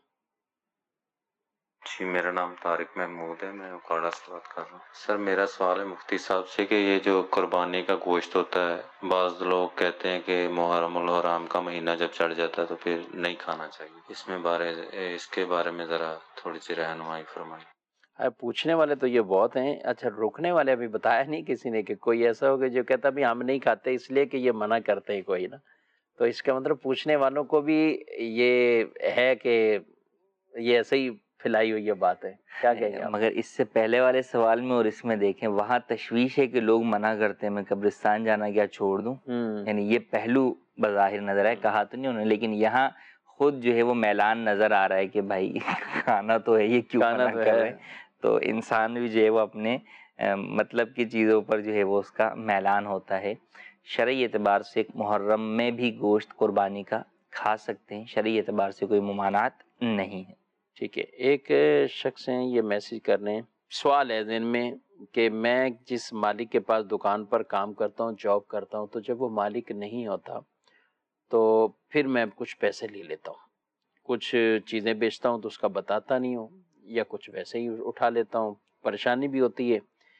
جی، میرا نام طارق محمود ہے، میں اکاڑا سے بات کر رہا ہوں۔ سر میرا سوال ہے مفتی صاحب سے کہ یہ جو قربانی کا گوشت ہوتا ہے، بعض لوگ کہتے ہیں کہ محرم الحرام کا مہینہ جب چڑھ جاتا ہے تو پھر نہیں کھانا چاہیے، اس میں بارے اس کے بارے میں ذرا تھوڑی سی رہنمائی فرمائیں۔ پوچھنے والے تو یہ بہت ہیں، اچھا روکنے والے ابھی بتایا نہیں کسی نے کہ کوئی ایسا ہوگا جو کہتا بھی ہم نہیں کھاتے اس لیے کہ یہ منع کرتے ہیں کوئی نا، تو اس کا مطلب پوچھنے والوں کو بھی یہ ہے کہ یہ ایسے ہی پھیلائی ہوئی یہ بات ہے، کیا کہیں گے آپ؟ مگر اس سے پہلے والے سوال میں اور اس میں دیکھیں وہاں تشویش ہے کہ لوگ منع کرتے ہیں میں قبرستان جانا کیا چھوڑ دوں، یعنی یہ پہلو بظاہر نظر ہے، کہا تو نہیں انہوں نے، لیکن یہاں خود جو ہے وہ میلان نظر آ رہا ہے کہ بھائی کھانا تو ہے، یہ کیوں منع کر رہے ہیں؟ تو انسان بھی جو ہے وہ اپنے مطلب کی چیزوں پر جو ہے وہ اس کا میلان ہوتا ہے۔ شرعی اعتبار سے ایک محرم میں بھی گوشت قربانی کا کھا سکتے ہیں، شرعی اعتبار سے کوئی ممانعت نہیں ہے۔ ٹھیک ہے، ایک شخص ہیں یہ میسیج کر رہے ہیں، سوال ہے ذہن میں کہ میں جس مالک کے پاس دکان پر کام کرتا ہوں، جاب کرتا ہوں، تو جب وہ مالک نہیں ہوتا تو پھر میں کچھ پیسے لے لیتا ہوں، کچھ چیزیں بیچتا ہوں تو اس کا بتاتا نہیں ہوں، یا کچھ ویسے ہی اٹھا لیتا ہوں، پریشانی بھی ہوتی ہے،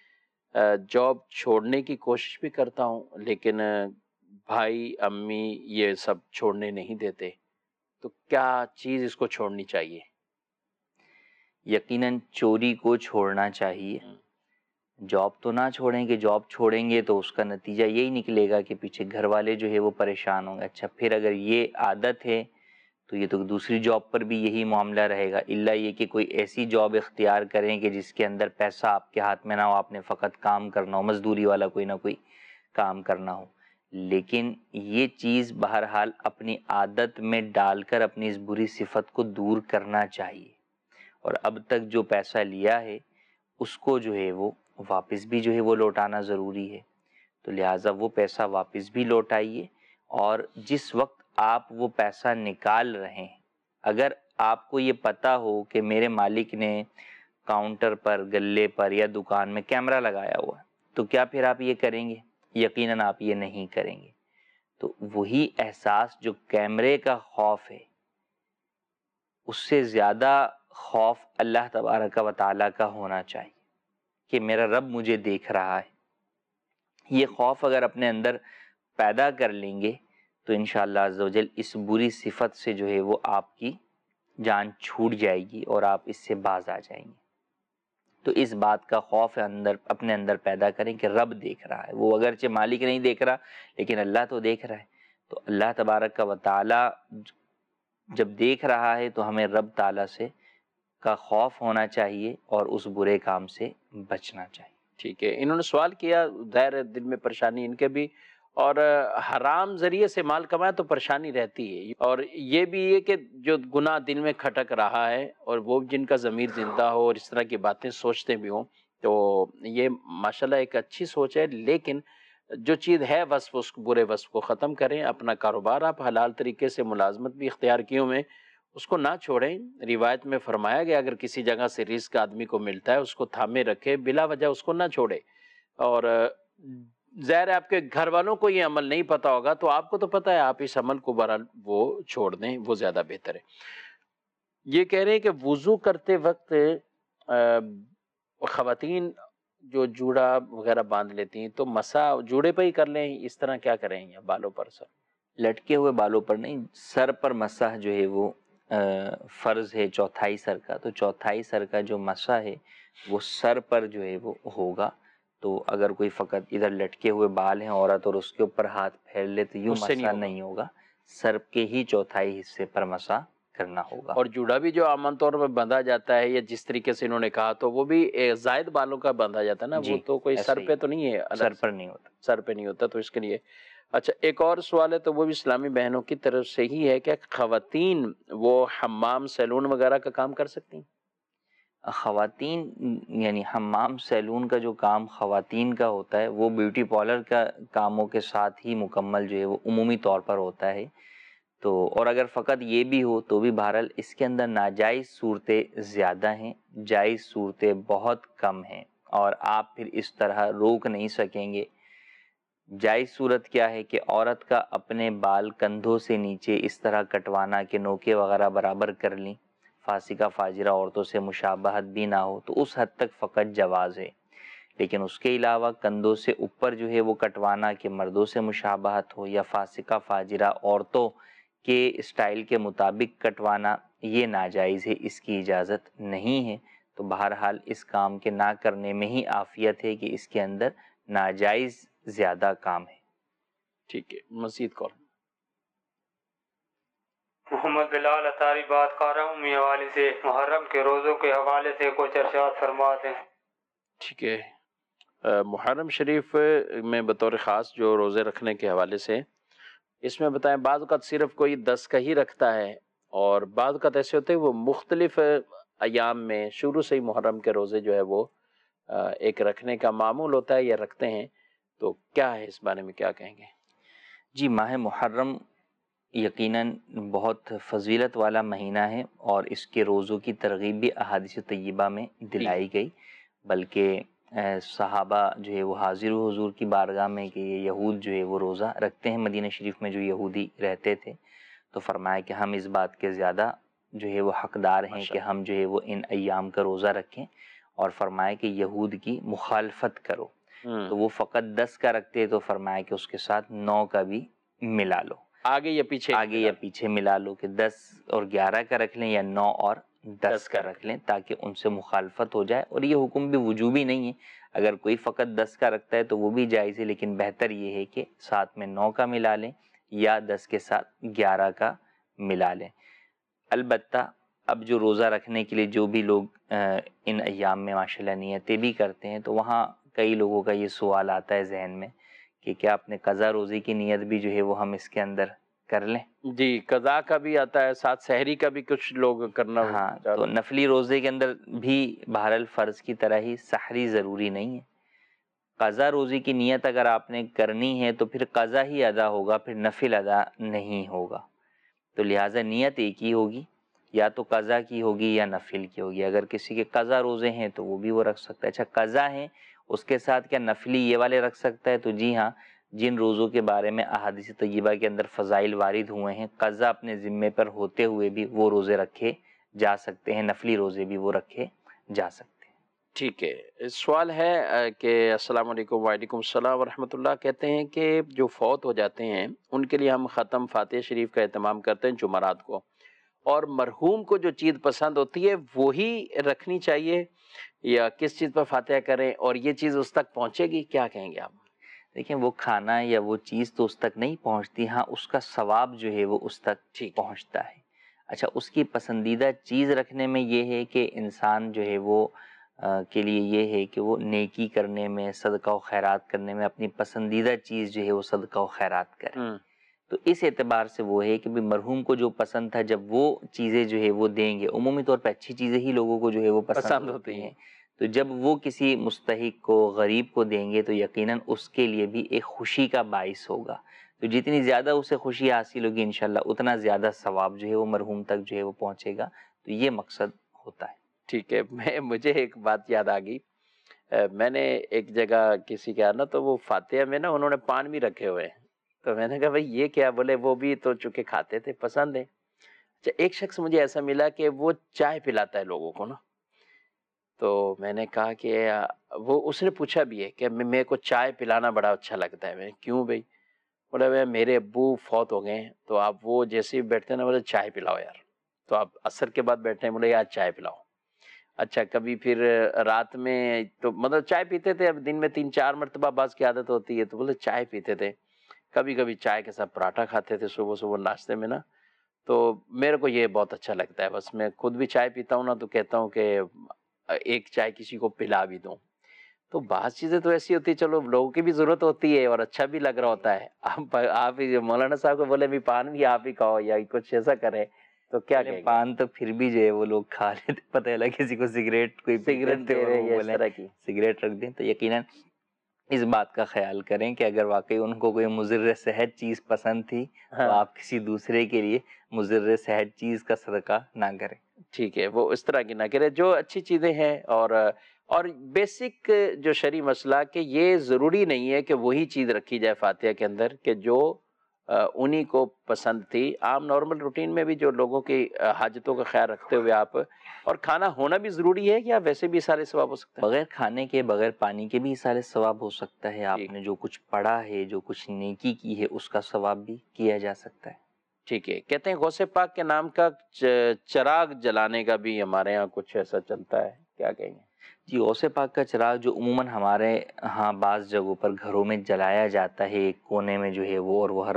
جاب چھوڑنے کی کوشش بھی کرتا ہوں لیکن بھائی امی یہ سب چھوڑنے نہیں دیتے، تو کیا چیز اس کو چھوڑنی چاہیے؟ یقیناً چوری کو چھوڑنا چاہیے، جاب تو نہ چھوڑیں کہ جاب چھوڑیں گے تو اس کا نتیجہ یہی نکلے گا کہ پیچھے گھر والے جو ہے وہ پریشان ہوں گے، اچھا پھر اگر یہ عادت ہے تو یہ تو دوسری جاب پر بھی یہی معاملہ رہے گا، الا یہ کہ کوئی ایسی جاب اختیار کریں کہ جس کے اندر پیسہ آپ کے ہاتھ میں نہ ہو، آپ نے فقط کام کرنا ہو، مزدوری والا کوئی نہ کوئی کام کرنا ہو، لیکن یہ چیز بہرحال اپنی عادت میں ڈال کر اپنی اس بری صفت کو دور کرنا چاہیے، اور اب تک جو پیسہ لیا ہے اس کو جو ہے وہ واپس بھی جو ہے وہ لوٹانا ضروری ہے، تو لہٰذا وہ پیسہ واپس بھی لوٹائیے، اور جس وقت آپ وہ پیسہ نکال رہے ہیں اگر آپ کو یہ پتا ہو کہ میرے مالک نے کاؤنٹر پر، گلے پر یا دکان میں کیمرہ لگایا ہوا ہے تو کیا پھر آپ یہ کریں گے؟ یقیناً آپ یہ نہیں کریں گے۔ تو وہی احساس جو کیمرے کا خوف ہے اس سے زیادہ خوف اللہ تبارک و تعالیٰ کا ہونا چاہیے کہ میرا رب مجھے دیکھ رہا ہے۔ یہ خوف اگر اپنے اندر پیدا کر لیں گے تو انشاءاللہ عز و جل اس بری صفت سے جو ہے وہ آپ کی جان چھوٹ جائے گی اور آپ اس سے باز آ جائیں گے۔ تو اس بات کا خوف اندر اپنے اندر پیدا کریں کہ رب دیکھ رہا ہے، وہ اگرچہ مالک نہیں دیکھ رہا لیکن اللہ تو دیکھ رہا ہے، تو اللہ تبارک و تعالیٰ جب دیکھ رہا ہے تو ہمیں رب تعالیٰ سے کا خوف ہونا چاہیے اور اس برے کام سے بچنا چاہیے۔ ٹھیک ہے، انہوں نے سوال کیا، ظاہر ہے دل میں پریشانی ان کے بھی، اور حرام ذریعے سے مال کمائے تو پریشانی رہتی ہے، اور یہ بھی ہے کہ جو گناہ دل میں کھٹک رہا ہے اور وہ جن کا ضمیر زندہ ہو اور اس طرح کی باتیں سوچتے بھی ہوں تو یہ ماشاءاللہ ایک اچھی سوچ ہے، لیکن جو چیز ہے وصف اس برے وصف کو ختم کریں، اپنا کاروبار آپ حلال طریقے سے ملازمت بھی اختیار کیوں میں اس کو نہ چھوڑیں۔ روایت میں فرمایا گیا اگر کسی جگہ سے رزق آدمی کو ملتا ہے اس کو تھامے رکھے، بلا وجہ اس کو نہ چھوڑے، اور ظاہر ہے آپ کے گھر والوں کو یہ عمل نہیں پتا ہوگا تو آپ کو تو پتا ہے، آپ اس عمل کو بہرحال وہ چھوڑ دیں، وہ زیادہ بہتر ہے۔ یہ کہہ رہے ہیں کہ وضو کرتے وقت خواتین جو جوڑا وغیرہ باندھ لیتی ہیں تو مسا جوڑے پہ ہی کر لیں، اس طرح کیا کریں یا بالوں پر؟ سر لٹکے ہوئے بالوں پر نہیں، سر پر مسح جو ہے وہ فرض ہے چوتھائی سر کا، تو چوتھائی سر کا جو مسح ہے وہ سر پر جو ہے وہ ہوگا، تو اگر کوئی فقط ادھر لٹکے ہوئے بال ہیں عورت اور اس کے اوپر ہاتھ پھیر لے تو یوں مسح نہیں ہوگا، سر کے ہی چوتھائی حصے پر مسح کرنا ہوگا۔ اور جوڑا بھی جو عام طور پر بندھا جاتا ہے یا جس طریقے سے انہوں نے کہا تو وہ بھی زائد بالوں کا بندھا جاتا ہے نا، وہ تو کوئی سر پہ تو نہیں ہے، سر پر نہیں ہوتا، سر پہ نہیں ہوتا، تو اس کے لیے اچھا ایک اور سوال ہے تو وہ بھی اسلامی بہنوں کی طرف سے ہی ہے، کہ خواتین وہ حمام سیلون وغیرہ کا کام کر سکتی ہیں؟ خواتین یعنی حمام سیلون کا جو کام خواتین کا ہوتا ہے وہ بیوٹی پارلر کا کاموں کے ساتھ ہی مکمل جو ہے وہ عمومی طور پر ہوتا ہے، تو اور اگر فقط یہ بھی ہو تو بھی بہرحال اس کے اندر ناجائز صورتیں زیادہ ہیں، جائز صورتیں بہت کم ہیں، اور آپ پھر اس طرح روک نہیں سکیں گے۔ جائز صورت کیا ہے کہ عورت کا اپنے بال کندھوں سے نیچے اس طرح کٹوانا کہ نوکے وغیرہ برابر کر لیں، فاسقہ فاجرہ عورتوں سے مشابہت بھی نہ ہو، تو اس حد تک فقط جواز ہے، لیکن اس کے علاوہ کندھوں سے اوپر جو ہے وہ کٹوانا کہ مردوں سے مشابہت ہو یا فاسقہ فاجرہ عورتوں کے اسٹائل کے مطابق کٹوانا یہ ناجائز ہے، اس کی اجازت نہیں ہے، تو بہرحال اس کام کے نہ کرنے میں ہی عافیت ہے کہ اس کے اندر ناجائز زیادہ کام ہے۔ ٹھیک ہے، مزید کال۔ محمد بلال اتاری بات کر رہا ہوں میاں والی سے. محرم کے روزوں کے حوالے سے کچھ ارشاد فرما دیں. ٹھیک ہے. محرم شریف میں بطور خاص جو روزے رکھنے کے حوالے سے اس میں بتائیں، بعض اوقات صرف کوئی دس کا ہی رکھتا ہے اور بعض اوقات ایسے ہوتے ہیں وہ مختلف ایام میں شروع سے ہی محرم کے روزے جو ہے وہ ایک رکھنے کا معمول ہوتا ہے یا رکھتے ہیں، تو کیا ہے اس بارے میں کیا کہیں گے؟ جی، ماہ محرم یقیناً بہت فضیلت والا مہینہ ہے اور اس کے روزوں کی ترغیب بھی احادیث طیبہ میں دلائی گئی، بلکہ صحابہ جو ہے وہ حاضر و حضور کی بارگاہ میں کہ یہ یہود جو ہے وہ روزہ رکھتے ہیں، مدینہ شریف میں جو یہودی رہتے تھے، تو فرمایا کہ ہم اس بات کے زیادہ جو ہے وہ حقدار ہیں کہ ہم جو ہے وہ ان ایام کا روزہ رکھیں، اور فرمایا کہ یہود کی مخالفت کرو. تو وہ فقط دس کا رکھتے تو فرمایا کہ اس کے ساتھ نو کا بھی ملا لو، آگے یا پیچھے آگے یا پیچھے ملا لو، کہ دس اور گیارہ کا رکھ لیں یا نو اور دس کا رکھ لیں تاکہ ان سے مخالفت ہو جائے. اور یہ حکم بھی وجوبی نہیں ہے، اگر کوئی فقط دس کا رکھتا ہے تو وہ بھی جائز ہے، لیکن بہتر یہ ہے کہ ساتھ میں نو کا ملا لیں یا دس کے ساتھ گیارہ کا ملا لیں. البتہ اب جو روزہ رکھنے کے لیے جو بھی لوگ ان ایام میں ماشاءاللہ نیتیں بھی کرتے ہیں، تو وہاں کئی لوگوں کا یہ سوال آتا ہے ذہن میں کہ کیا اپنے قضا روزی کی نیت بھی جو ہے وہ ہم اس کے اندر کر لیں؟ جی، قضا کا بھی آتا ہے، ساتھ سحری کا بھی کچھ لوگ کرنا. ہاں، تو نفلی روزے کے اندر بھی بہرحال فرض کی طرح ہی سحری ضروری نہیں ہے. قضا روزی کی نیت اگر آپ نے کرنی ہے تو پھر قضا ہی ادا ہوگا، پھر نفل ادا نہیں ہوگا. تو لہٰذا نیت ایک ہی ہوگی، یا تو قضا کی ہوگی یا نفل کی ہوگی. اگر کسی کے قضا روزے ہیں تو وہ بھی وہ رکھ سکتا ہے. اچھا، قضا ہیں اس کے ساتھ کیا نفلی یہ والے رکھ سکتا ہے؟ تو جی ہاں، جن روزوں کے بارے میں احادیث طیبہ کے اندر فضائل وارد ہوئے ہیں، قضا اپنے ذمے پر ہوتے ہوئے بھی وہ روزے رکھے جا سکتے ہیں، نفلی روزے بھی وہ رکھے جا سکتے ہیں. ٹھیک ہے. سوال ہے کہ السلام علیکم. وعلیکم السلام ورحمۃ اللہ. کہتے ہیں کہ جو فوت ہو جاتے ہیں ان کے لیے ہم ختم فاتحہ شریف کا اہتمام کرتے ہیں جمعرات کو، اور مرحوم کو جو چیز پسند ہوتی ہے وہی رکھنی چاہیے یا کس چیز پر فاتحہ کریں، اور یہ چیز اس تک پہنچے گی؟ کیا کہیں گے آپ؟ دیکھیں، وہ کھانا یا وہ چیز تو اس تک نہیں پہنچتی، ہاں اس کا ثواب جو ہے وہ اس تک پہنچتا ہے. اچھا، اس کی پسندیدہ چیز رکھنے میں یہ ہے کہ انسان جو ہے وہ کے لیے یہ ہے کہ وہ نیکی کرنے میں، صدقہ و خیرات کرنے میں اپنی پسندیدہ چیز جو ہے وہ صدقہ و خیرات کرے. تو اس اعتبار سے وہ ہے کہ بھی مرحوم کو جو پسند تھا جب وہ چیزیں جو ہے وہ دیں گے، عمومی طور پہ اچھی چیزیں ہی لوگوں کو جو ہے وہ پسند ہوتی ہیں، تو جب وہ کسی مستحق کو، غریب کو دیں گے تو یقیناً اس کے لیے بھی ایک خوشی کا باعث ہوگا. تو جتنی زیادہ اسے خوشی حاصل ہوگی انشاءاللہ اتنا زیادہ ثواب جو ہے وہ مرحوم تک جو ہے وہ پہنچے گا. تو یہ مقصد ہوتا ہے. ٹھیک ہے. میں مجھے ایک بات یاد آ گئی. میں نے ایک جگہ کسی کے نا تو وہ فاتحہ میں نا انہوں نے پان بھی رکھے ہوئے ہیں، تو میں نے کہا بھائی یہ کیا؟ بولے وہ بھی تو چونکہ کھاتے تھے، پسند ہے. اچھا، ایک شخص مجھے ایسا ملا کہ وہ چائے پلاتا ہے لوگوں کو نا، تو میں نے کہا کہ وہ اس نے پوچھا بھی ہے کہ میرے کو چائے پلانا بڑا اچھا لگتا ہے. میں کیوں بھائی؟ بولے بھائی میرے ابو فوت ہو گئے ہیں، تو آپ وہ جیسے بیٹھتے ہیں نا، بولے چائے پلاؤ یار. تو آپ عصر کے بعد بیٹھے ہیں، بولے یار چائے پلاؤ. اچھا، کبھی پھر رات میں تو مطلب چائے پیتے تھے، اب دن میں تین چار مرتبہ بعض کی عادت ہوتی ہے، تو بولے چائے پیتے تھے. کبھی کبھی چائے کے ساتھ پراٹھا کھاتے تھے صبح صبح ناشتے میں نا. تو میرے کو یہ بہت اچھا لگتا ہے. بس میں خود بھی چائے پیتا ہوں نا، تو کہتا ہوں کہ ایک چائے کسی کو پلا بھی دوں. تو بعض چیزیں تو ایسی ہوتی ہے، چلو لوگوں کی بھی ضرورت ہوتی ہے اور اچھا بھی لگ رہا ہوتا ہے. آپ آپ ہی مولانا صاحب کو بولے بھی پان بھی آپ ہی کھاؤ یا کچھ ایسا کرے تو کیا کہیں گے؟ پان تو پھر بھی جو ہے وہ لوگ کھا لیتے، پتہ ہے کسی کو سگریٹ کوئی سگریٹ دے رہے ہیں اس طرح کی سگریٹ رکھ دیں، تو یقیناً اس بات کا خیال کریں کہ اگر واقعی ان کو کوئی مضر صحت چیز پسند تھی تو آپ کسی دوسرے کے لیے مضر صحت چیز کا صدقہ نہ کریں. ٹھیک ہے، وہ اس طرح کی نہ کرے. جو اچھی چیزیں ہیں اور اور بیسک جو شرعی مسئلہ کہ یہ ضروری نہیں ہے کہ وہی چیز رکھی جائے فاتحہ کے اندر کہ جو انہی کو پسند تھی. عام نارمل روٹین میں بھی جو لوگوں کی حاجتوں کا خیال رکھتے ہوئے آپ، اور کھانا ہونا بھی ضروری ہے یا ویسے بھی سارے ثواب ہو سکتا ہے؟ بغیر کھانے کے، بغیر پانی کے بھی سارے ثواب ہو سکتا ہے. آپ نے جو کچھ پڑھا ہے، جو کچھ نیکی کی ہے، اس کا ثواب بھی کیا جا سکتا ہے. ٹھیک ہے. کہتے ہیں غوث پاک کے نام کا چراغ جلانے کا بھی ہمارے ہاں کچھ ایسا چلتا ہے، کیا کہیں گے؟ جی، غوث پاک کا چراغ جو عموماً ہمارے ہاں بعض جگہوں پر گھروں میں جلایا جاتا ہے، ایک کونے میں جو ہے وہ، اور وہ ہر وقت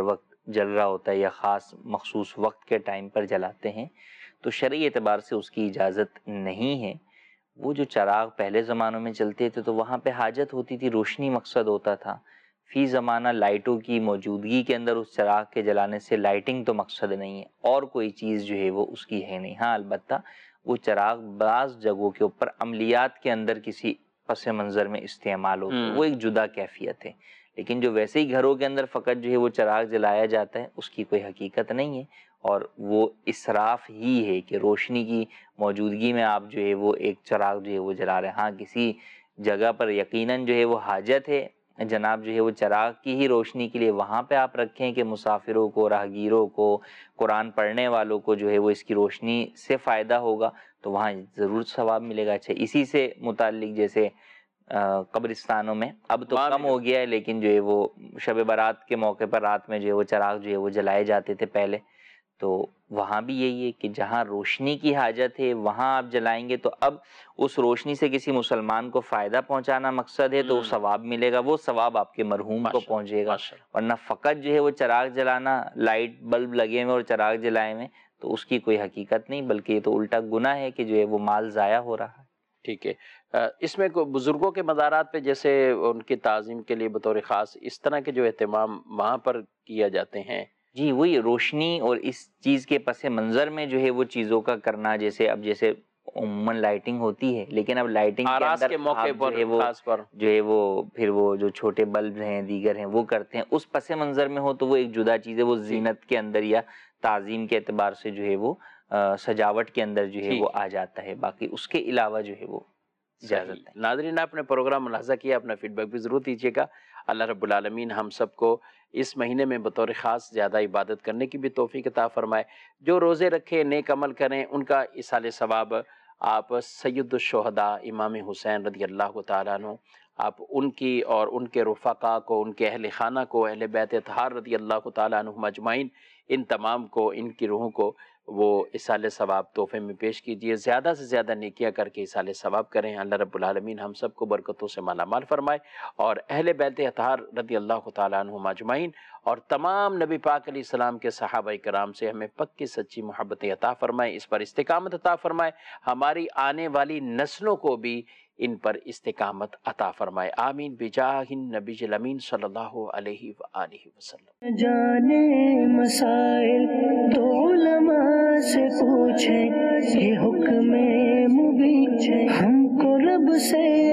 جل رہا ہوتا ہے یا خاص مخصوص وقت کے ٹائم پر جلاتے ہیں تو شرعی اعتبار سے اس کی اجازت نہیں ہے۔ وہ جو چراغ پہلے زمانوں میں چلتے تھے تو وہاں پہ حاجت ہوتی تھی، روشنی مقصد ہوتا تھا۔ فی زمانہ لائٹوں کی موجودگی کے اندر اس چراغ کے جلانے سے لائٹنگ تو مقصد نہیں ہے، اور کوئی چیز جو ہے وہ اس کی ہے نہیں۔ ہاں البتہ وہ چراغ بعض جگہوں کے اوپر عملیات کے اندر کسی پس منظر میں استعمال ہوتا ہے، وہ ایک جدا کیفیت ہے، لیکن جو ویسے ہی گھروں کے اندر فقط جو ہے وہ چراغ جلایا جاتا ہے اس کی کوئی حقیقت نہیں ہے، اور وہ اسراف ہی ہے کہ روشنی کی موجودگی میں آپ جو ہے وہ ایک چراغ جو ہے وہ جلا رہے ہیں۔ ہاں کسی جگہ پر یقیناً جو ہے وہ حاجت ہے جناب جو ہے وہ چراغ کی ہی روشنی کے لیے، وہاں پہ آپ رکھیں کہ مسافروں کو، راہگیروں کو، قرآن پڑھنے والوں کو جو ہے وہ اس کی روشنی سے فائدہ ہوگا تو وہاں ضرور ثواب ملے گا۔ اچھا اسی سے متعلق جیسے قبرستانوں میں اب تو کم ہو گیا ہے، لیکن جو ہے وہ شب برات کے موقع پر رات میں جو ہے وہ چراغ جو ہے وہ جلائے جاتے تھے پہلے، تو وہاں بھی یہی ہے کہ جہاں روشنی کی حاجت ہے وہاں آپ جلائیں گے تو اب اس روشنی سے کسی مسلمان کو فائدہ پہنچانا مقصد ہے تو وہ ثواب ملے گا، وہ ثواب آپ کے مرحوم کو پہنچے گا، ورنہ فقط جو ہے وہ چراغ جلانا، لائٹ بلب لگے ہوئے اور چراغ جلائے ہوئے تو اس کی کوئی حقیقت نہیں، بلکہ یہ تو الٹا گناہ ہے کہ جو ہے وہ مال ضائع ہو رہا ہے۔ ٹھیک ہے، اس میں بزرگوں کے مزارات پہ جیسے ان کی تعظیم کے لیے بطور خاص اس طرح کے جو اہتمام وہاں پر کیا جاتے ہیں، جی وہی روشنی اور اس چیز کے پس منظر میں جو ہے وہ چیزوں کا کرنا، جیسے اب جیسے عموماً لائٹنگ ہوتی ہے لیکن اب لائٹنگ کے اندر کے موقع آپ پر جو ہے وہ خاص پر جو ہے وہ پھر وہ جو چھوٹے بلب ہیں دیگر ہیں وہ کرتے ہیں، اس پس منظر میں ہو تو وہ ایک جدا چیز ہے، وہ زینت کے اندر یا تعظیم کے اعتبار سے جو ہے وہ سجاوٹ کے اندر جو ہے وہ آ جاتا ہے، باقی اس کے علاوہ جو ہے وہ اجازت ہے۔ ناظرین آپ نے پروگرام ملاحظہ کیا، اپنا فیڈ بیک بھی ضرور دیجیے گا۔ اللہ رب العالمین ہم سب کو اس مہینے میں بطور خاص زیادہ عبادت کرنے کی بھی توفیق عطا فرمائے۔ جو روزے رکھے نیک عمل کریں ان کا ایصال ثواب آپ سید الشہداء امام حسین رضی اللہ تعالیٰ عنہ آپ ان کی اور ان کے رفقا کو، ان کے اہل خانہ کو، اہل بیت اطہار رضی اللہ تعالیٰ عنہم اجمعین، ان تمام کو، ان کی روحوں کو وہ ایصال ثواب تحفے میں پیش کیجئے۔ زیادہ سے زیادہ نیکیاں کر کے ایصال ثواب کریں۔ اللہ رب العالمین ہم سب کو برکتوں سے مالا مال فرمائے، اور اہل بیت اطہار رضی اللہ تعالیٰ عنہم اجمعین اور تمام نبی پاک علیہ السلام کے صحابہ کرام سے ہمیں پکی سچی محبت عطا فرمائے، اس پر استقامت عطا فرمائے، ہماری آنے والی نسلوں کو بھی ان پر استقامت عطا فرمائے۔ آمین بجاہ النبی الامین صلی اللہ علیہ وآلہ وسلم۔ جانے مسائل تو علماء سے پوچھیں، یہ حکم مبین ہم کو رب سے